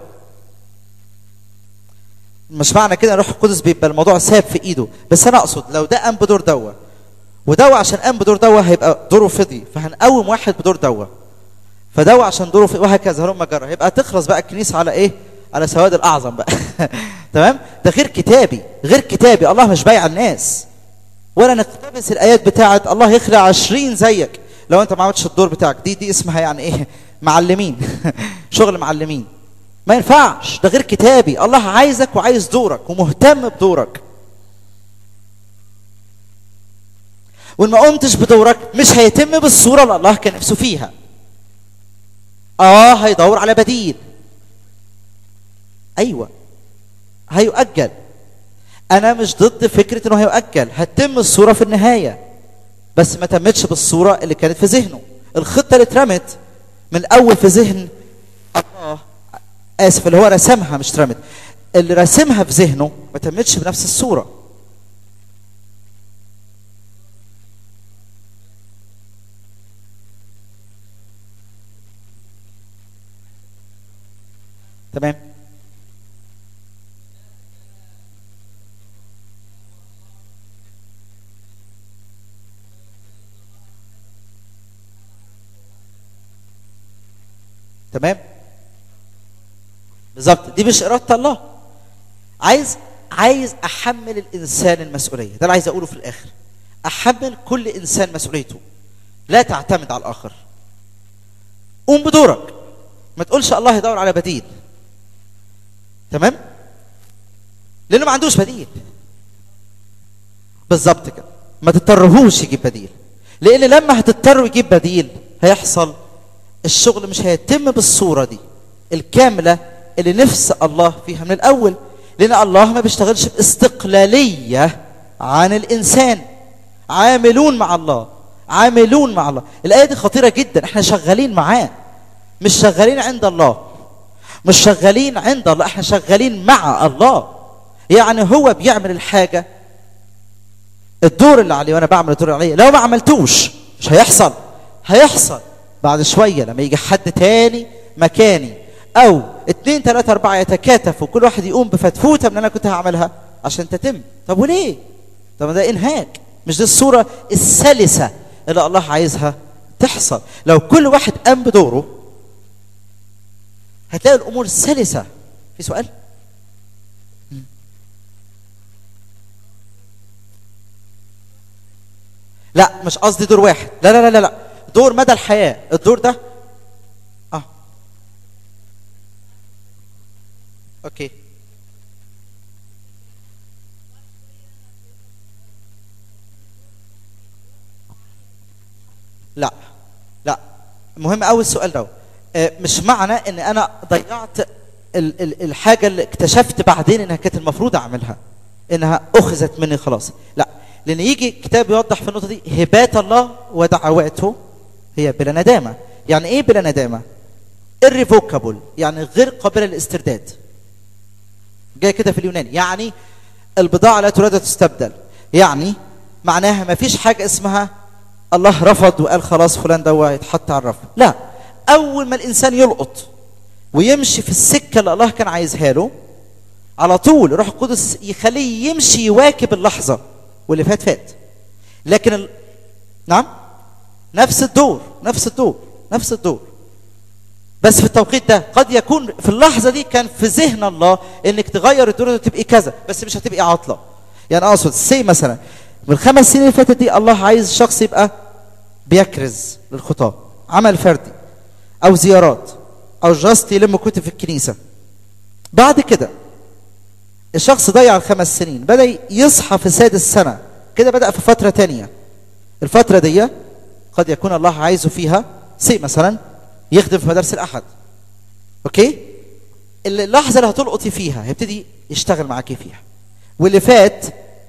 مش معنى كده الروح القدس بيبقى الموضوع ساب في ايده، بس انا اقصد لو ده قام بدور ودوا عشان قام بدور هيبقى دوره فضي، فهنقوم واحد بدور فدوا عشان دوره فضي، وهكذا هلم جرى. هيبقى تخلص بقى الكنيسه على ايه؟ على سواد الاعظم بقى. تمام؟ ده غير كتابي، غير كتابي. الله مش بايع الناس، ولا نقتبس الايات بتاعت الله يخلق 20 زيك لو انت ما عملتش الدور بتاعك. دي اسمها يعني ايه؟ معلمين. شغل معلمين، ما ينفعش، ده غير كتابي. الله عايزك وعايز دورك ومهتم بدورك، وان ما قمتش بدورك مش هيتم بالصوره اللي الله كان نفسه فيها. هيدور على بديل، ايوه هيؤجل. انا مش ضد فكره انه هيؤجل، هتتم الصوره في النهايه، بس ما تمتش بالصوره اللي كانت في ذهنه. الخطه اللي اترمت من الاول في ذهن الله، اسف، اللي هو رسمها، مش اترمت، اللي رسمها في ذهنه ما تمتش بنفس الصوره. تمام؟ تمام؟ بالظبط، دي مش اراده الله. عايز احمل الانسان المسؤوليه، ده اللي عايز اقوله في الاخر. احمل كل انسان مسؤوليته، لا تعتمد على الاخر. قوم بدورك، ما تقولش الله يدور على بديل. تمام؟ لانه ما عندوش بديل. بالظبط كده، ما تضطرهوش يجيب بديل، لان لما هتضطر يجيب بديل هيحصل الشغل مش هيتم بالصوره دي. الكاملة اللي نفس الله فيها من الأول، لأن الله ما بيشتغلش باستقلالية عن الإنسان. عاملون مع الله، عاملون مع الله. الآية دي خطيرة جدا. احنا شغالين معاه، مش شغالين عند الله، مش شغالين عند الله، احنا شغالين مع الله. يعني هو بيعمل الحاجة، الدور اللي عليه وانا بعمل الدور اللي عليه. لو ما عملتوش مش هيحصل. هيحصل بعد شوية لما يجي حد تاني مكاني، او 2 3 4 يتكاتفوا كل واحد يقوم بفتفوتة من اللي انا كنت هعملها عشان تتم. طب وليه؟ طب ده انهاك. مش دي الصورة السلسة اللي الله عايزها تحصل؟ لو كل واحد قام بدوره هتلاقي الامور سلسة. في سؤال؟ لا مش قصدي دور واحد، لا لا لا لا، دور مدى الحياة. الدور ده اوكي. لا لا، مهم قوي السؤال ده. مش معنى ان انا ضيعت الحاجة اللي اكتشفت بعدين انها كانت المفروض اعملها انها اخذت مني خلاص، لا. لان يجي كتاب يوضح في النقطة دي: هبات الله ودعواته هي بلا ندامة. يعني ايه بلا ندامة؟ irrevocable، يعني غير قابلة للاسترداد. جاي كده في اليوناني، يعني البضاعة لا تراد تستبدل. يعني معناها ما فيش حاجة اسمها الله رفض وقال خلاص فلان ده يتحط على الرف. لا، اول ما الانسان يلقط ويمشي في السكة اللي الله كان عايزها له، على طول الروح القدس يخليه يمشي يواكب اللحظة، واللي فات فات. لكن نعم، نفس الدور نفس الدور نفس الدور، بس في التوقيت ده قد يكون في اللحظة دي كان في ذهن الله انك تغير الدور وتبقي كذا، بس مش هتبقي عاطلة. يعني اقصد سي مثلا من 5 سنين اللي فاتت دي الله عايز شخص يبقى بيكرز للخطاة، عمل فردي او زيارات او جاست يلم كتب في الكنيسة. بعد كده الشخص ضيع ال5 سنين، بدأ يصحى في 6 سنة كده، بدأ في فترة تانية. الفترة دي قد يكون الله عايزه فيها سي مثلا يخدم في مدارس الأحد. اوكي، اللحظة اللي هتلقطي فيها هيبتدي يشتغل معاكي فيها. واللي فات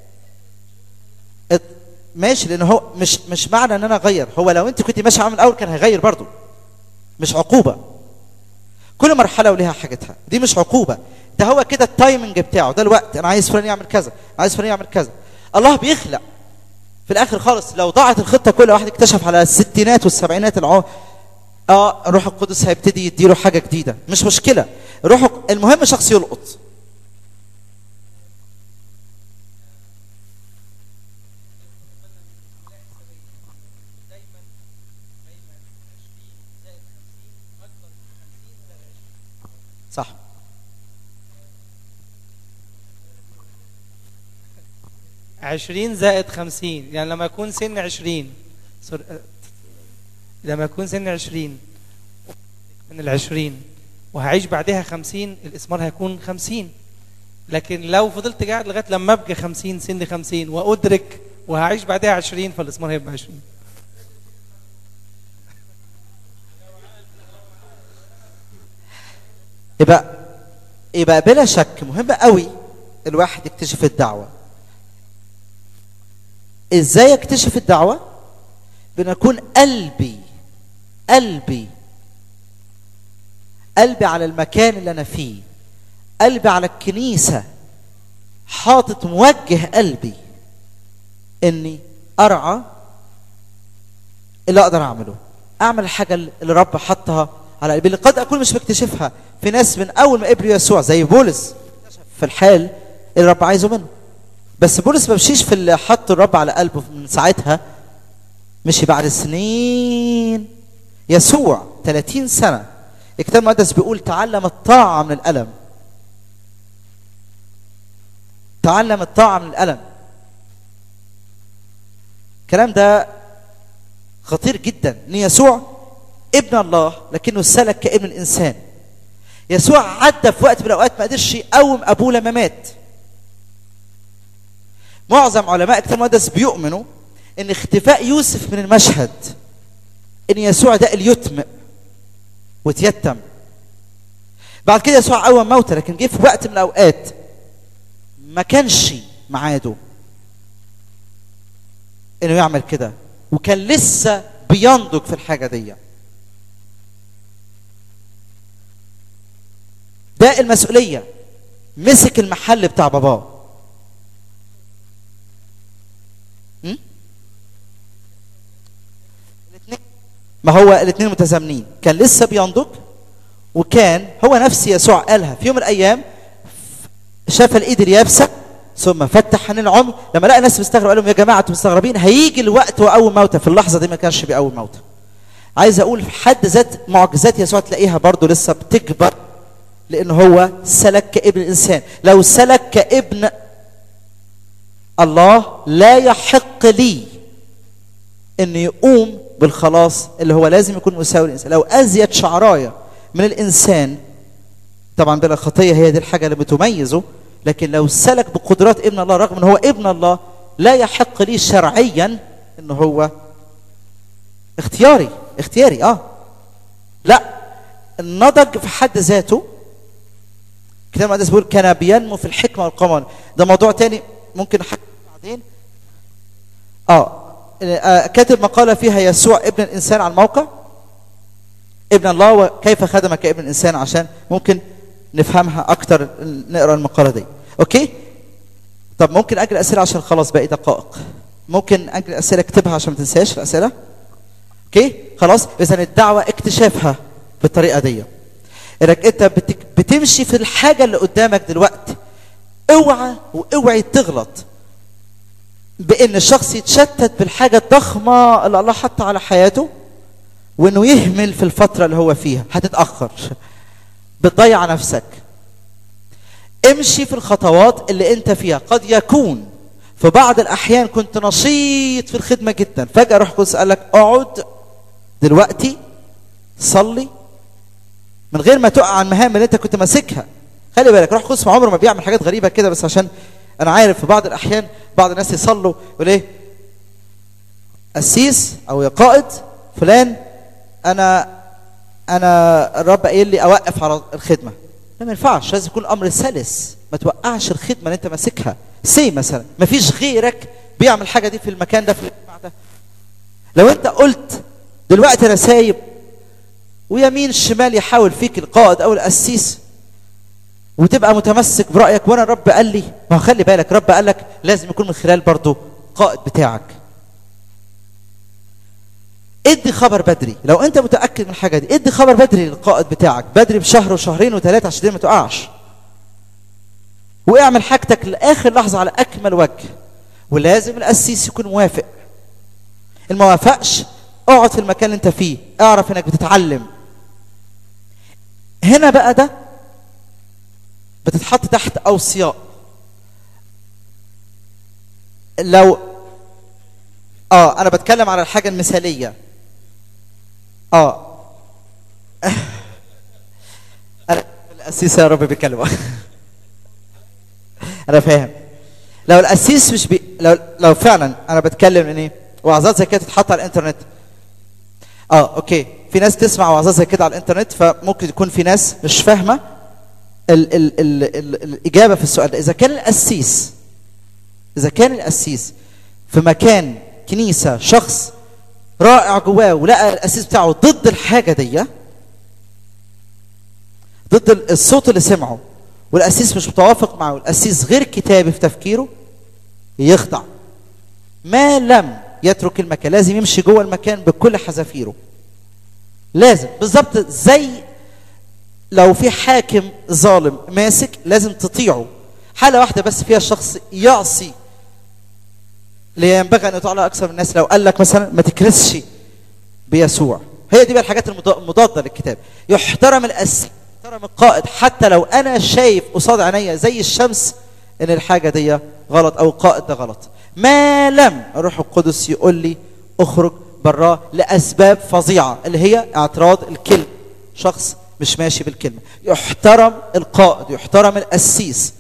ماشي، لان هو مش معنى ان انا اغير. هو لو انت كنت ماشي من الاول كان هيغير برضو، مش عقوبة. كل مرحلة وليها حاجتها، دي مش عقوبة، ده هو كده التايمنج بتاعه، ده الوقت. انا عايز فلان يعمل كذا، عايز فلان يعمل كذا. الله بيخلق في الاخر خالص. لو ضاعت الخطة كل واحد اكتشف على الستينات والسبعينات الروح القدس هيبتدي يديله حاجة جديدة، مش مشكلة. المهم شخص يلقط. صح. 20 زائد 50، يعني لما يكون سن 20 لما يكون سن 20 من 20 وهعيش بعدها 50، الإثمار هيكون 50. لكن لو فضلت قاعد لغاية لما أبقى 50 سن 50 وأدرك وهعيش بعدها 20، فالإثمار هيبقى 20. يبقى بلا شك مهم قوي الواحد يكتشف الدعوة. ازاي يكتشف الدعوة؟ بنكون قلبي على المكان اللي انا فيه، قلبي على الكنيسة، حاطط موجه قلبي اني ارعى اللي اقدر اعمله، اعمل الحاجة اللي رب حطها على قلبي، اللي قد اكون مش مكتشفها. في ناس من اول ما قبلوا يسوع زي بولس في الحال اللي رب عايزه منه، بس بولس ما مشيش في اللي حط الرب على قلبه من ساعتها، مشي بعد سنين. يسوع 30 سنة الكتاب المقدس بيقول تعلم الطاعة من الألم، تعلم الطاعة من الألم. الكلام ده خطير جدا، ان يسوع ابن الله لكنه سلك كابن الانسان. يسوع عدى في وقت من الاوقات ما قدرش يقوم ابوه لما مات. معظم علماء الكتاب المقدس بيؤمنوا ان اختفاء يوسف من المشهد ان يسوع ده اليتم وتيتم، بعد كده يسوع قوم موتى، لكن جه في وقت من الاوقات ما كانش ميعاده انه يعمل كده، وكان لسه بينضج في الحاجه دي. ده المسؤوليه، مسك المحل بتاع باباه. ما هو الاثنين متزامنين، كان لسه بينضج، وكان هو نفس يسوع قالها في يوم من الايام، شاف الايد اليابسه ثم فتح عن العمر. لما لقى ناس مستغرب قال لهم يا جماعه انتم مستغربين، هيجي الوقت واول موتى. في اللحظه دي ما كانش بيقوم موتى. عايز اقول في حد ذات معجزات يسوع تلاقيها برضو لسه بتكبر، لان هو سلك كابن الانسان. لو سلك كابن الله لا يحق لي ان يقوم بالخلاص اللي هو لازم يكون مساوي للانسان. لو ازيد شعرايه من الانسان، طبعا بلا خطيه هي دي الحاجه اللي بتميزه، لكن لو سلك بقدرات ابن الله رغم ان هو ابن الله، لا يحق لي شرعيا ان هو اختياري لا، النضج في حد ذاته الكتاب المقدس بيقول كان بينمو في الحكمه والقمر. ده موضوع تاني ممكن احكي بعدين. كاتب مقاله فيها يسوع ابن الانسان على الموقع، ابن الله وكيف خدم كابن الانسان، عشان ممكن نفهمها اكتر نقرا المقاله دي. اوكي، طب ممكن اجل اسئله عشان خلاص باقي دقائق. ممكن اجل اسئله اكتبها عشان ما تنساش الاسئله. اوكي خلاص. اذا الدعوه اكتشافها بالطريقه دي، انك انت بتمشي في الحاجه اللي قدامك دلوقتي. اوعي تغلط بان الشخص يتشتت بالحاجه الضخمه اللي الله حطها على حياته، وانه يهمل في الفتره اللي هو فيها. هتتاخر، بتضيع نفسك. امشي في الخطوات اللي انت فيها. قد يكون في بعض الاحيان كنت نشيط في الخدمه جدا، فجاه روح القدس قال لك اقعد دلوقتي صلي من غير ما تقع عن المهام اللي انت كنت ماسكها. خلي بالك روح القدس عمره ما بيعمل حاجات غريبه كده، بس عشان انا عارف في بعض الاحيان بعض الناس يصلوا يقول ايه، قسيس او يا قائد فلان انا الرب قايل لي اوقف على الخدمه. لا، ما ينفعش، لازم يكون الامر سلس، ما توقعش الخدمه اللي انت ماسكها. مثلا ما فيش غيرك بيعمل الحاجه دي في المكان ده في الاجتماع ده. لو انت قلت دلوقتي انا سايب ويمين شمال يحاول فيك القائد او القسيس وتبقى متمسك برايك، وانا الرب قال لي، ما هو خلي بالك رب قال لك لازم يكون من خلال برضه قائد بتاعك. ادي خبر بدري. لو انت متاكد من الحاجه دي ادي خبر بدري للقائد بتاعك، بدري بشهر وشهرين وثلاثه عشان ما تقعش. واعمل حاجتك لاخر لحظه على اكمل وجه. ولازم القسيس يكون موافق. ما وافقش اقعد في المكان اللي انت فيه، اعرف انك بتتعلم. هنا بقى ده بتتحط تحت اوصياء. لو انا بتكلم على الحاجه المثاليه. انا القسيس يا رب بيكلمه. انا فاهم. لو القسيس مش لو فعلا انا بتكلم ان ايه، وعظات زي كده تتحط على الانترنت. اوكي، في ناس تسمع وعظات زي كده على الانترنت، فممكن يكون في ناس مش فاهمه الاجابه في السؤال ده. اذا كان القسيس في مكان كنيسه شخص رائع جواه، ولقى القسيس بتاعه ضد الحاجه دي، ضد الصوت اللي سمعه، والقسيس مش متوافق معه، والقسيس غير كتابي في تفكيره، يخضع. ما لم يترك المكان، لازم يمشي جوه المكان بكل حذافيره. لازم بالظبط زي لو في حاكم ظالم ماسك لازم تطيعه. حاله واحده بس فيها الشخص يعصي اللي ينبغي ان يطاع له اكثر من الناس. لو قال لك مثلا ما تكرسش بيسوع، هي دي بقى الحاجات المضاده للكتاب. يحترم القسيس، يحترم القائد، حتى لو انا شايف قصاد عينيا زي الشمس ان الحاجه دي غلط او القائد ده غلط، ما لم الروح القدس يقول لي اخرج براه لاسباب فظيعه، اللي هي اعتراض الكلمه، شخص مش ماشي بالكلمه. يحترم القائد، يحترم القسيس،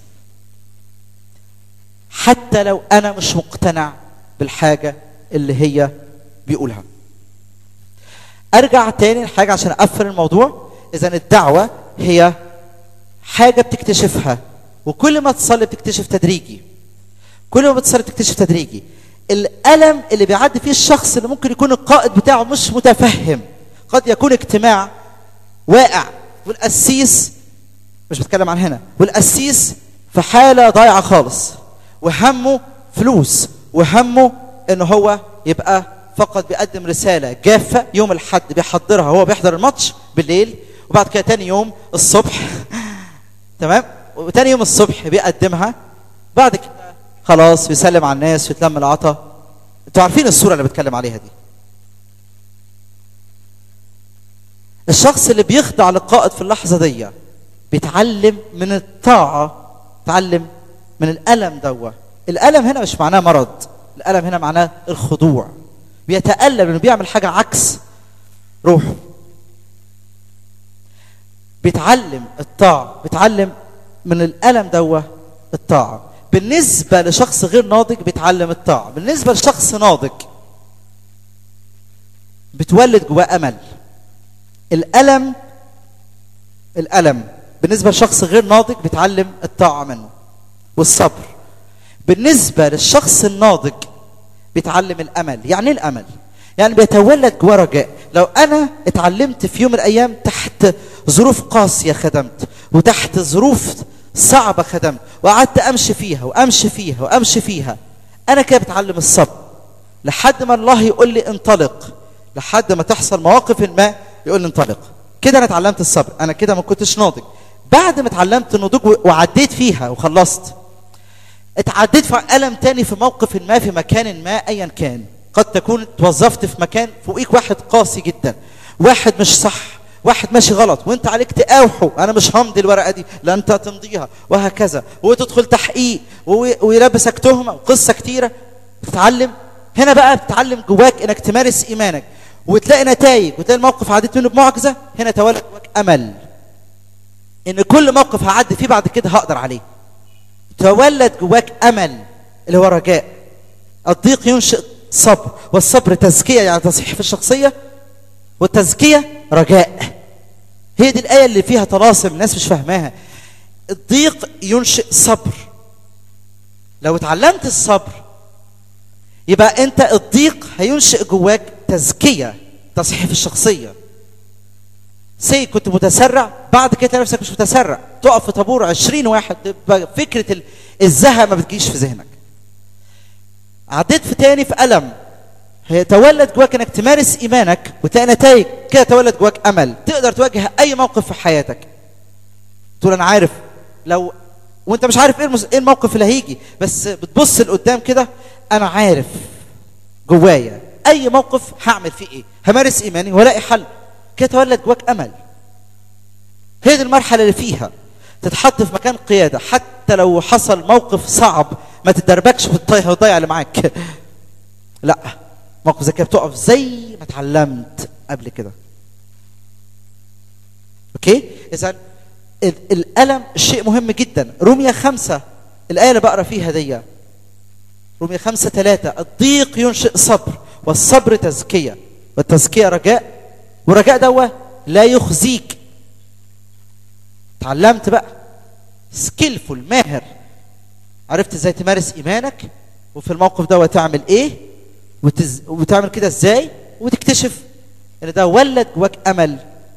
حتى لو انا مش مقتنع بالحاجه اللي هي بيقولها. ارجع تاني لحاجه عشان اقفل الموضوع. اذا الدعوه هي حاجه بتكتشفها، وكل ما تصلي بتكتشف تدريجي، كل ما بتصلي بتكتشف تدريجي. الالم اللي بيعدي فيه الشخص اللي ممكن يكون القائد بتاعه مش متفهم، قد يكون اجتماع واقع والقسيس، مش بتكلم عن هنا، والقسيس في حاله ضايعه خالص، وهمه فلوس، وهمه ان هو يبقى فقط بيقدم رساله جافه يوم الاحد بيحضرها، هو بيحضر الماتش بالليل، وبعد كده تاني يوم الصبح تمام، وتاني يوم الصبح بيقدمها، بعد كده خلاص بيسلم على الناس ويتلم العطا. انتوا عارفين الصوره اللي بتكلم عليها دي. الشخص اللي بيخضع للقائد في اللحظه دي بيتعلم من الطاعه، بيتعلم من الالم دوا. الالم هنا مش معناه مرض، الالم هنا معناه الخضوع، بيتالم انه بيعمل حاجه عكس روحه. بيتعلم الطاعه، بيتعلم من الالم دوا الطاعه. بالنسبه لشخص غير ناضج بيتعلم الطاعه، بالنسبه لشخص ناضج بتولد جواه امل. الالم بالنسبه لشخص غير ناضج بيتعلم الطاعه منه والصبر. بالنسبه للشخص الناضج بيتعلم الامل. يعني ايه الامل؟ يعني بيتولد جواه رجاء. لو انا اتعلمت في يوم من الايام تحت ظروف قاسيه خدمت، وتحت ظروف صعبه خدمت، وقعدت امشي فيها وامشي فيها وامشي فيها، انا كده بتعلم الصبر لحد ما الله يقول لي انطلق، لحد ما تحصل مواقف ما يقول لي انطلق. كده انا اتعلمت الصبر. انا كده ما كنتش ناضج. بعد ما اتعلمت النضوج وعديت فيها وخلصت، اتعديت في ألم تاني في موقف ما في مكان ما ايا كان. قد تكون توظفت في مكان فوقيك واحد قاسي جدا، واحد مش صح، واحد ماشي غلط، وانت عليك تقاوحه، انا مش همضي الورقه دي، لا انت هتمضيها، وهكذا، وتدخل تحقيق ويلبسك تهمه وقصه كتيره. تتعلم هنا بقى، بتتعلم جواك انك تمارس ايمانك وتلاقي نتائج، وتلاقي الموقف عديت منه بمعجزه. هنا تولد جواك امل ان كل موقف هعدي فيه بعد كده هقدر عليه. تولد جواك امل اللي هو رجاء. الضيق ينشئ صبر، والصبر تزكيه يعني تصحيح في الشخصيه، والتزكيه رجاء. هي دي الايه اللي فيها طلاسم الناس مش فاهماها. الضيق ينشئ صبر. لو اتعلمت الصبر يبقى انت الضيق هينشئ جواك تزكيه، تصحيح في الشخصيه. كنت متسرع، بعد كده تلاقي نفسك مش متسرع، تقف في طابور 20 واحد، فكره الزهق ما بتجيش في ذهنك. عديت في تاني في ألم، هيتولد جواك انك تمارس ايمانك وتلاقي نتائج، كده تولد جواك امل، تقدر تواجه اي موقف في حياتك. تقول انا عارف، لو وانت مش عارف ايه الموقف اللي هيجي، بس بتبص لقدام كده، انا عارف جوايا اي موقف هعمل فيه ايه، همارس ايماني ولاقي حل. كده تولد جواك امل. هي دي المرحله اللي فيها تتحط في مكان قياده، حتى لو حصل موقف صعب ما تتدربكش وتضيع اللي معاك. لا، موقف زي كده بتقف زي ما اتعلمت قبل كده. اوكي؟ اذا الالم شيء مهم جدا. رومية 5 الايه اللي بقرا فيها دي، رومية 5:3، الضيق ينشئ صبر، والصبر تزكيه، والتزكيه رجاء، والرجاء دوا لا يخزيك. اتعلمت بقى سكيلفول، ماهر، عرفت ازاي تمارس ايمانك، وفي الموقف ده تعمل ايه، وتعمل كده ازاي، وتكتشف ان ده ولد جواك امل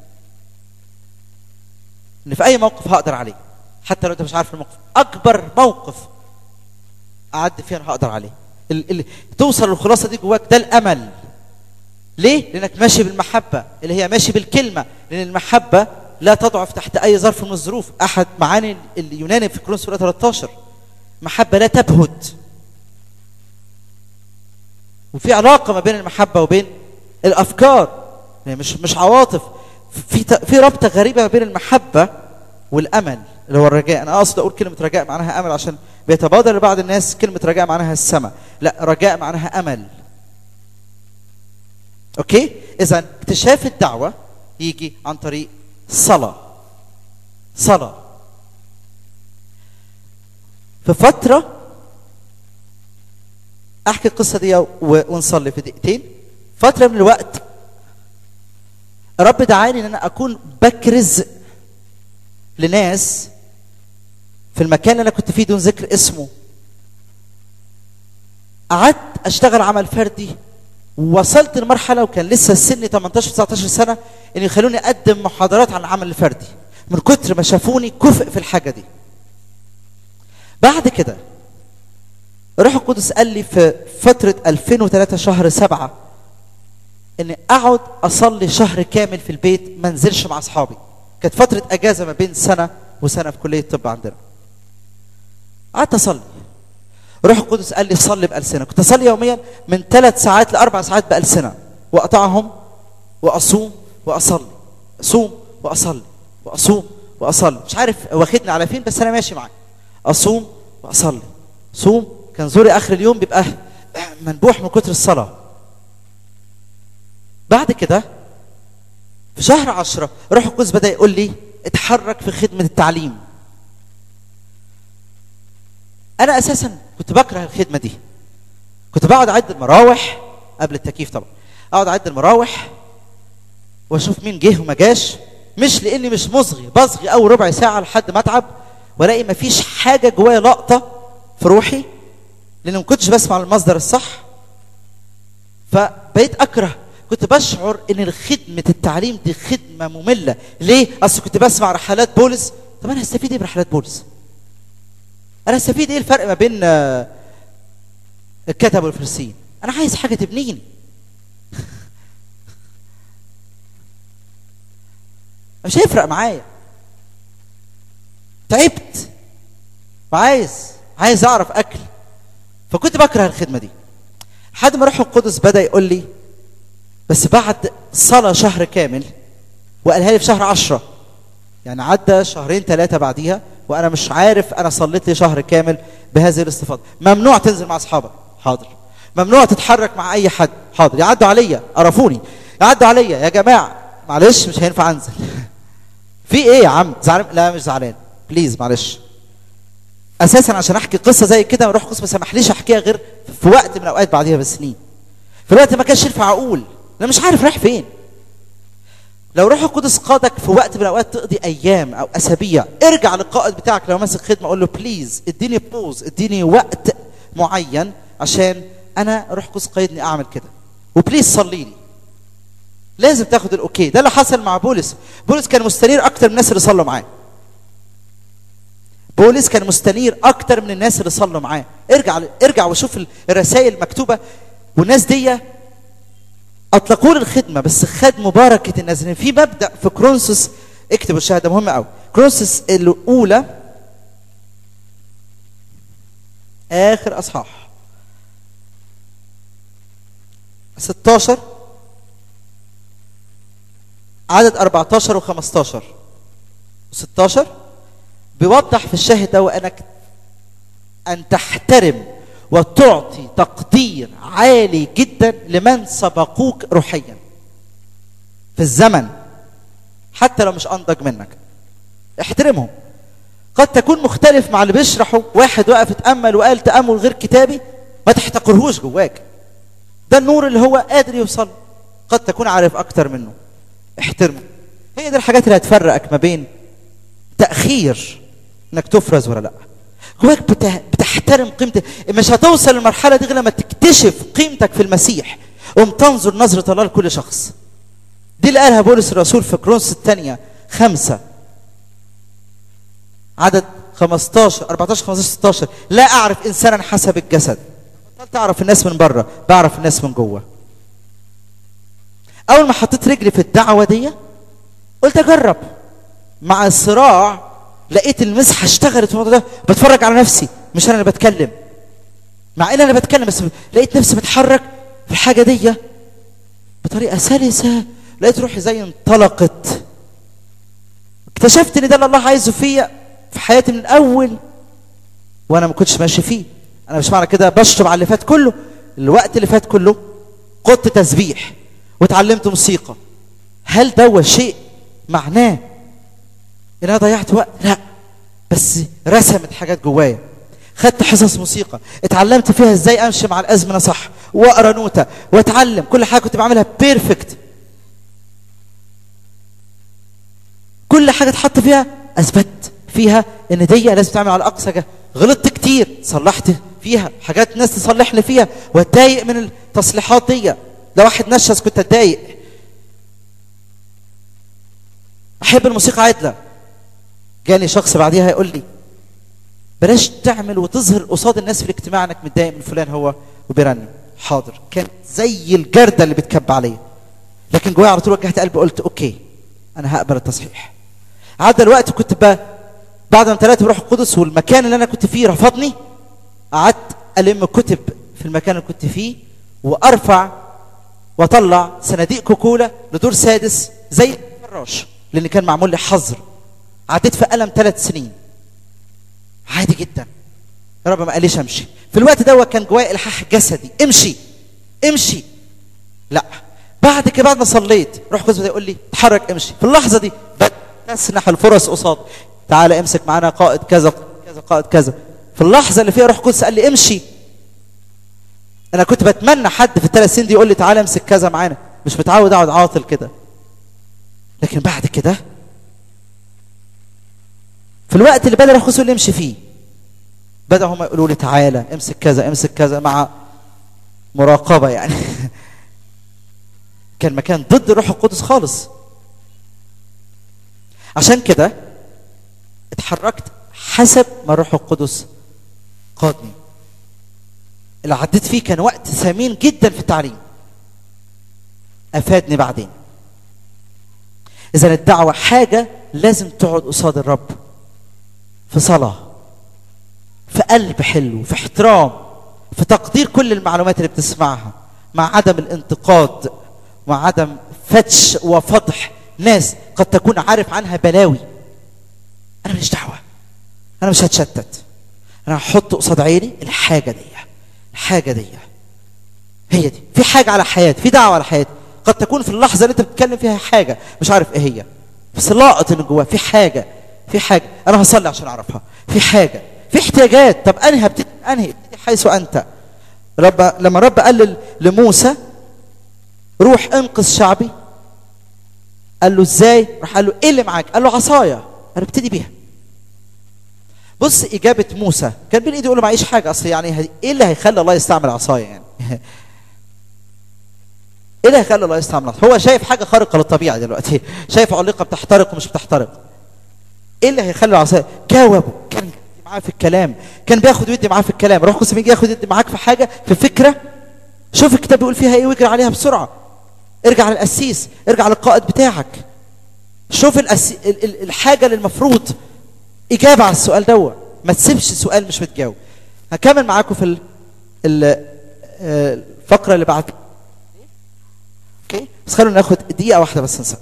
ان في اي موقف هقدر عليه، حتى لو انت مش عارف الموقف. اكبر موقف اعدي فيه انا هقدر عليه. توصل للخلاصه دي جواك، ده الامل. ليه؟ لانك ماشي بالمحبه اللي هي ماشي بالكلمه، لان المحبه لا تضعف تحت اي ظرف من الظروف. احد معاني اليوناني في كورنثوس 13، محبه لا تبهت. وفي علاقه ما بين المحبه وبين الافكار، يعني مش عواطف، في رابطه غريبه ما بين المحبه والامل اللي هو الرجاء. انا اقصد اقول كلمه رجاء معناها امل، عشان بيتبادر لبعض الناس كلمه رجاء معناها السماء. لا، رجاء معناها امل. اوكي؟ اذا اكتشاف الدعوه يجي عن طريق صلاه. في فتره احكي القصه دي ونصلي في دقيقتين. فتره من الوقت الرب دعاني ان انا اكون بكرز لناس في المكان اللي انا كنت فيه دون ذكر اسمه، قعدت اشتغل عمل فردي، ووصلت لمرحله وكان لسه سني 18 19 سنه ان يخلوني اقدم محاضرات عن العمل الفردي من كتر ما شافوني كفء في الحاجه دي. بعد كده الروح القدس قال لي في فتره 2003 شهر 7 اني اقعد اصلي شهر كامل في البيت، ما انزلش مع اصحابي. كانت فتره اجازه ما بين سنه وسنه في كليه الطب عندنا. قعدت اصلي. الروح القدس قال لي صلي بألسنة. كنت اصلي يوميا من 3 ساعات ل4 ساعات بألسنة، واقطعهم واصوم واصلي، اصوم واصلي واصوم واصلي. مش عارف واخدني على فين بس انا ماشي معاه. اصوم واصلي، صوم. كان زوري اخر اليوم بيبقى منبوح من كتر الصلاه. بعد كده في شهر 10 الروح القدس بدا يقول لي اتحرك في خدمه التعليم. انا اساسا كنت بكره الخدمه دي. كنت بقعد اعد المراوح قبل التكييف طبعا، اقعد اعد المراوح واشوف مين جه وما جاش، مش لاني مش مصغي، بصغي اول ربع ساعه لحد ما اتعب والاقي مفيش حاجه جوايا لقطه في روحي، لان ما كنتش بسمع المصدر الصح. فبقيت اكره. كنت بشعر ان خدمه التعليم دي خدمه ممله. ليه؟ اصل كنت بسمع رحلات بولس. طب انا هستفيد ايه برحلات بولس؟ انا هستفيد ايه؟ الفرق ما بين الكتب والفريسيين؟ انا عايز حاجه تبنيني. مش هيفرق معايا. تعبت وعايز اعرف اكل. فكنت بكره الخدمه دي لحد ما روح القدس بدا يقول لي بس بعد صلاه شهر كامل، وقالها لي في شهر 10. يعني عدى شهرين 3 بعديها وانا مش عارف انا صليت لي شهر كامل بهذه الاستفاضه. ممنوع تنزل مع اصحابك، حاضر. ممنوع تتحرك مع اي حد، حاضر. يعدوا عليا، قرفوني، يعدوا عليا يا جماعه، معلش مش هينفع انزل. في ايه يا عم؟ زعلان؟ لا مش زعلان، بليز معلش. اساسا عشان احكي قصه زي كده روح القدس ما سمحليش احكيها غير في وقت من الاوقات بعديها بسنين. في الوقت ما كانش ينفع اقول، انا مش عارف رايح فين. لو روح القدس قادك في وقت من الاوقات تقضي ايام او اسابيع، ارجع للقائد بتاعك لو ماسك خدمه قول له بليز اديني بوز، اديني وقت معين عشان انا روح القدس قايدني اعمل كده، وبليز صلي لي. لازم تاخد الاوكي. ده اللي حصل مع بولس. بولس كان مستنير اكتر من الناس اللي صلوا معاه. بولس كان مستنير اكتر من الناس اللي صلوا معاه. ارجع وشوف الرسائل المكتوبه، والناس دي اطلقوا للخدمه بس خد مباركه الناس. في مبدا في كورنثوس، اكتبوا الشهاده مهمه قوي. كورنثوس الاولى اخر اصحاح 16 عدد 14 و15 و16 بيوضح في الشاهد ده وانك ان تحترم وتعطي تقدير عالي جدا لمن سبقوك روحيا في الزمن، حتى لو مش انضج منك. احترمهم. قد تكون مختلف مع اللي بيشرحه، واحد وقف اتامل وقال تامل غير كتابي، ما تحتقرهوش جواك. ده النور اللي هو قادر يوصل. قد تكون عارف اكتر منه، احترمه. هي دي الحاجات اللي هتفرقك ما بين تاخير انك تفرز ولا لا. جواك بتحترم قيمتك. مش هتوصل للمرحله دي غير لما تكتشف قيمتك في المسيح وتنظر نظره الله لكل شخص. دي اللي قالها بولس الرسول في كورنثوس الثانيه 5 عدد 15 14 15 16. لا اعرف انسانا حسب الجسد. بطلت اعرف الناس من بره، بعرف الناس من جوه. اول ما حطيت رجلي في الدعوه دي قلت اجرب. مع الصراع لقيت المسحه اشتغلت في الموضوع ده. بتفرج على نفسي، مش انا اللي بتكلم، مع ان انا بتكلم، بس لقيت نفسي بتحرك في الحاجه دي بطريقه سلسه. لقيت روحي زي انطلقت. اكتشفت ان ده اللي الله عايزه فيا في حياتي من الاول وانا ما كنتش ماشي فيه. انا مش معنى كده بشطب على اللي فات كله. الوقت اللي فات كله قدت تسبيح وتعلمت موسيقى. هل ده شيء معناه ان انا ضيعت وقت؟ لا، بس رسمت حاجات جوايا. خدت حصص موسيقى اتعلمت فيها ازاي امشي مع الازمنه صح، واقرا نوته واتعلم. كل حاجه كنت بعملها بيرفكت. كل حاجه اتحط فيها اثبت فيها ان دي لازم تعمل على اقصى جهد. غلطت كتير، صلحت فيها حاجات ناس تصلح لي فيها، واتضايق من التصليحات دي. لو واحد نشز كنت اتضايق. احب الموسيقى عدله. جاني شخص بعديها يقول لي بلاش تعمل وتظهر قصاد الناس في الاجتماع انك متضايق من فلان هو وبيرنم. حاضر، كان زي الجرده اللي بتكب عليا، لكن جوايا على طول وجهت قلبي قلت اوكي انا هقبل التصحيح. عدى الوقت كنت بعد ما امتلأت بروح القدس والمكان اللي انا كنت فيه رفضني، قعدت الم كتب في المكان اللي كنت فيه وارفع واطلع صناديق كوكولا لدور سادس زي الفراش، لان كان معمول لي حظر. عديت في ألم 3 سنين عادي جدا. رب ما قاليش امشي. في الوقت ده كان جوايا الحاح جسدي، امشي امشي. لا، بعد كده بعد ما صليت روح القدس بدا يقول لي اتحرك امشي. في اللحظه دي تسنح الفرص قصاد، تعالى امسك معانا قائد كذا كذا قائد كذا. في اللحظه اللي فيها روح القدس قال لي امشي. انا كنت بتمنى حد في ال3 سنين دي يقول لي تعالى امسك كذا معانا، مش متعود اقعد عاطل كده. لكن بعد كده في الوقت اللي بدا روح القدس يمشي فيه، بدأ هم يقولوا لي تعالى امسك كذا امسك كذا، مع مراقبه يعني. كان مكان ضد روح القدس خالص. عشان كده اتحركت حسب ما روح القدس قادني. اللي عديت فيه كان وقت ثمين جدا في التعليم، افادني بعدين. اذا الدعوه حاجه لازم تقعد قصاد الرب في صلاه، في قلب حلو، في احترام، في تقدير كل المعلومات اللي بتسمعها، مع عدم الانتقاد، مع عدم فتش وفضح ناس قد تكون عارف عنها بلاوي. انا مش دعوه، انا مش هتشتت، انا هحط قصاد عيني الحاجه دي. الحاجه دي هي دي. في حاجه على حياتي، في دعوه على حياتي. قد تكون في اللحظه اللي انت بتتكلم فيها حاجه مش عارف ايه هي، بس لاقط ان جواه في حاجه. في حاجه انا هصلي عشان اعرفها. في حاجه، في احتياجات. طب انهي ابتدي؟ ابتدي حيث انت. لما رب قال لموسى روح انقذ شعبي، قال له ازاي؟ راح قال له ايه اللي معاك؟ قال له عصايا. قال له ابتدي بيها. بص اجابه موسى كان بين ايده يقول له معيش حاجه. اصل يعني ايه اللي هيخلي الله يستعمل عصايا يعني؟ ايه اللي هيخلي الله يستعمل عصايا؟ هو شايف حاجه خارقه للطبيعه دلوقتي، شايف علقه بتحترق ومش بتحترق. ايه اللي هيخلي العصايه؟ جاوبه. كان معاه في الكلام، كان بياخد ويدي معاه في الكلام. روح القدس بيجي ياخد ويدي معاك في حاجه، في فكره، شوف الكتاب بيقول فيها ايه واجري عليها بسرعه. ارجع للقسيس، ارجع للقائد بتاعك، شوف الحاجه اللي المفروض اجابه على السؤال دوت. ما تسيبش سؤال مش متجاوب. هكمل معاكم في الفقره اللي بعد. اوكي، بس خلونا ناخد دقيقه واحده بس نصلي.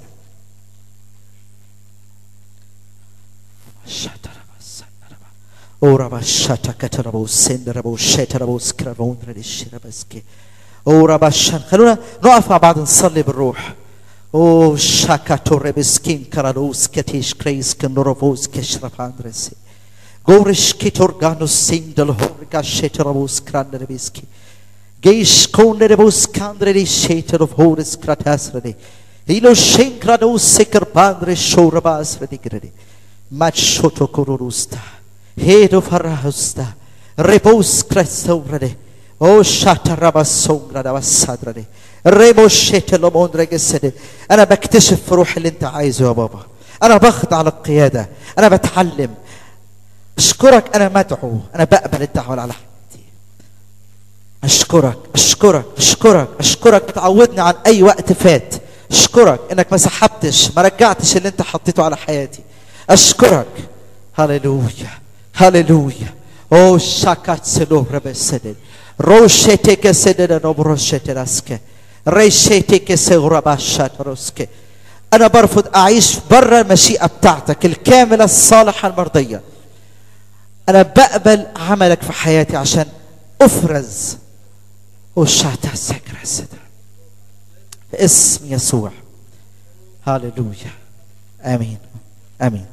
أورا باشاتا كتربو سندربو شتربو سكربون ردشربسكي أورا باشان. خلونا نقف مع بعض نصلي بالروح. أو شاكاتو ربسكين كرالوس كتيش كريس كنوروفوس كشرفاندرسي غورش كيتورغانوس سيندل هورغا شتربو سكراندربسكي جيش كونربوس كاندري شترف هورس كراتاسردي إلو شينكرانوس سكرباندري شورباس رديجردي ماتشوتو كوروروستا هيدو فراهوستا ريبوس كريستورده او شاترابا سونغرادا وسادرده ريبو شيتلو موندرجسده. انا بكتشف في روحي اللي انت عايزه يا بابا. انا بخضع للقياده، انا بتعلم. اشكرك، انا مدعو، انا بقبل الدعوه على حياتي. اشكرك اشكرك اشكرك اشكرك بتعوضني عن اي وقت فات. اشكرك انك ما سحبتش، ما رجعتش اللي انت حطيته على حياتي. اشكرك. هاليلويا هاليلويا. او شاكات سلو ربسدد روشتك سدد نبروشتلاسك ريشتك سغرباشاتروسك. انا برفض اعيش برا المشيئه بتاعتك الكامله الصالحه المرضيه. انا بقبل عملك في حياتي عشان افرز وشاتا سكرسد في اسم يسوع. هاليلويا. امين امين.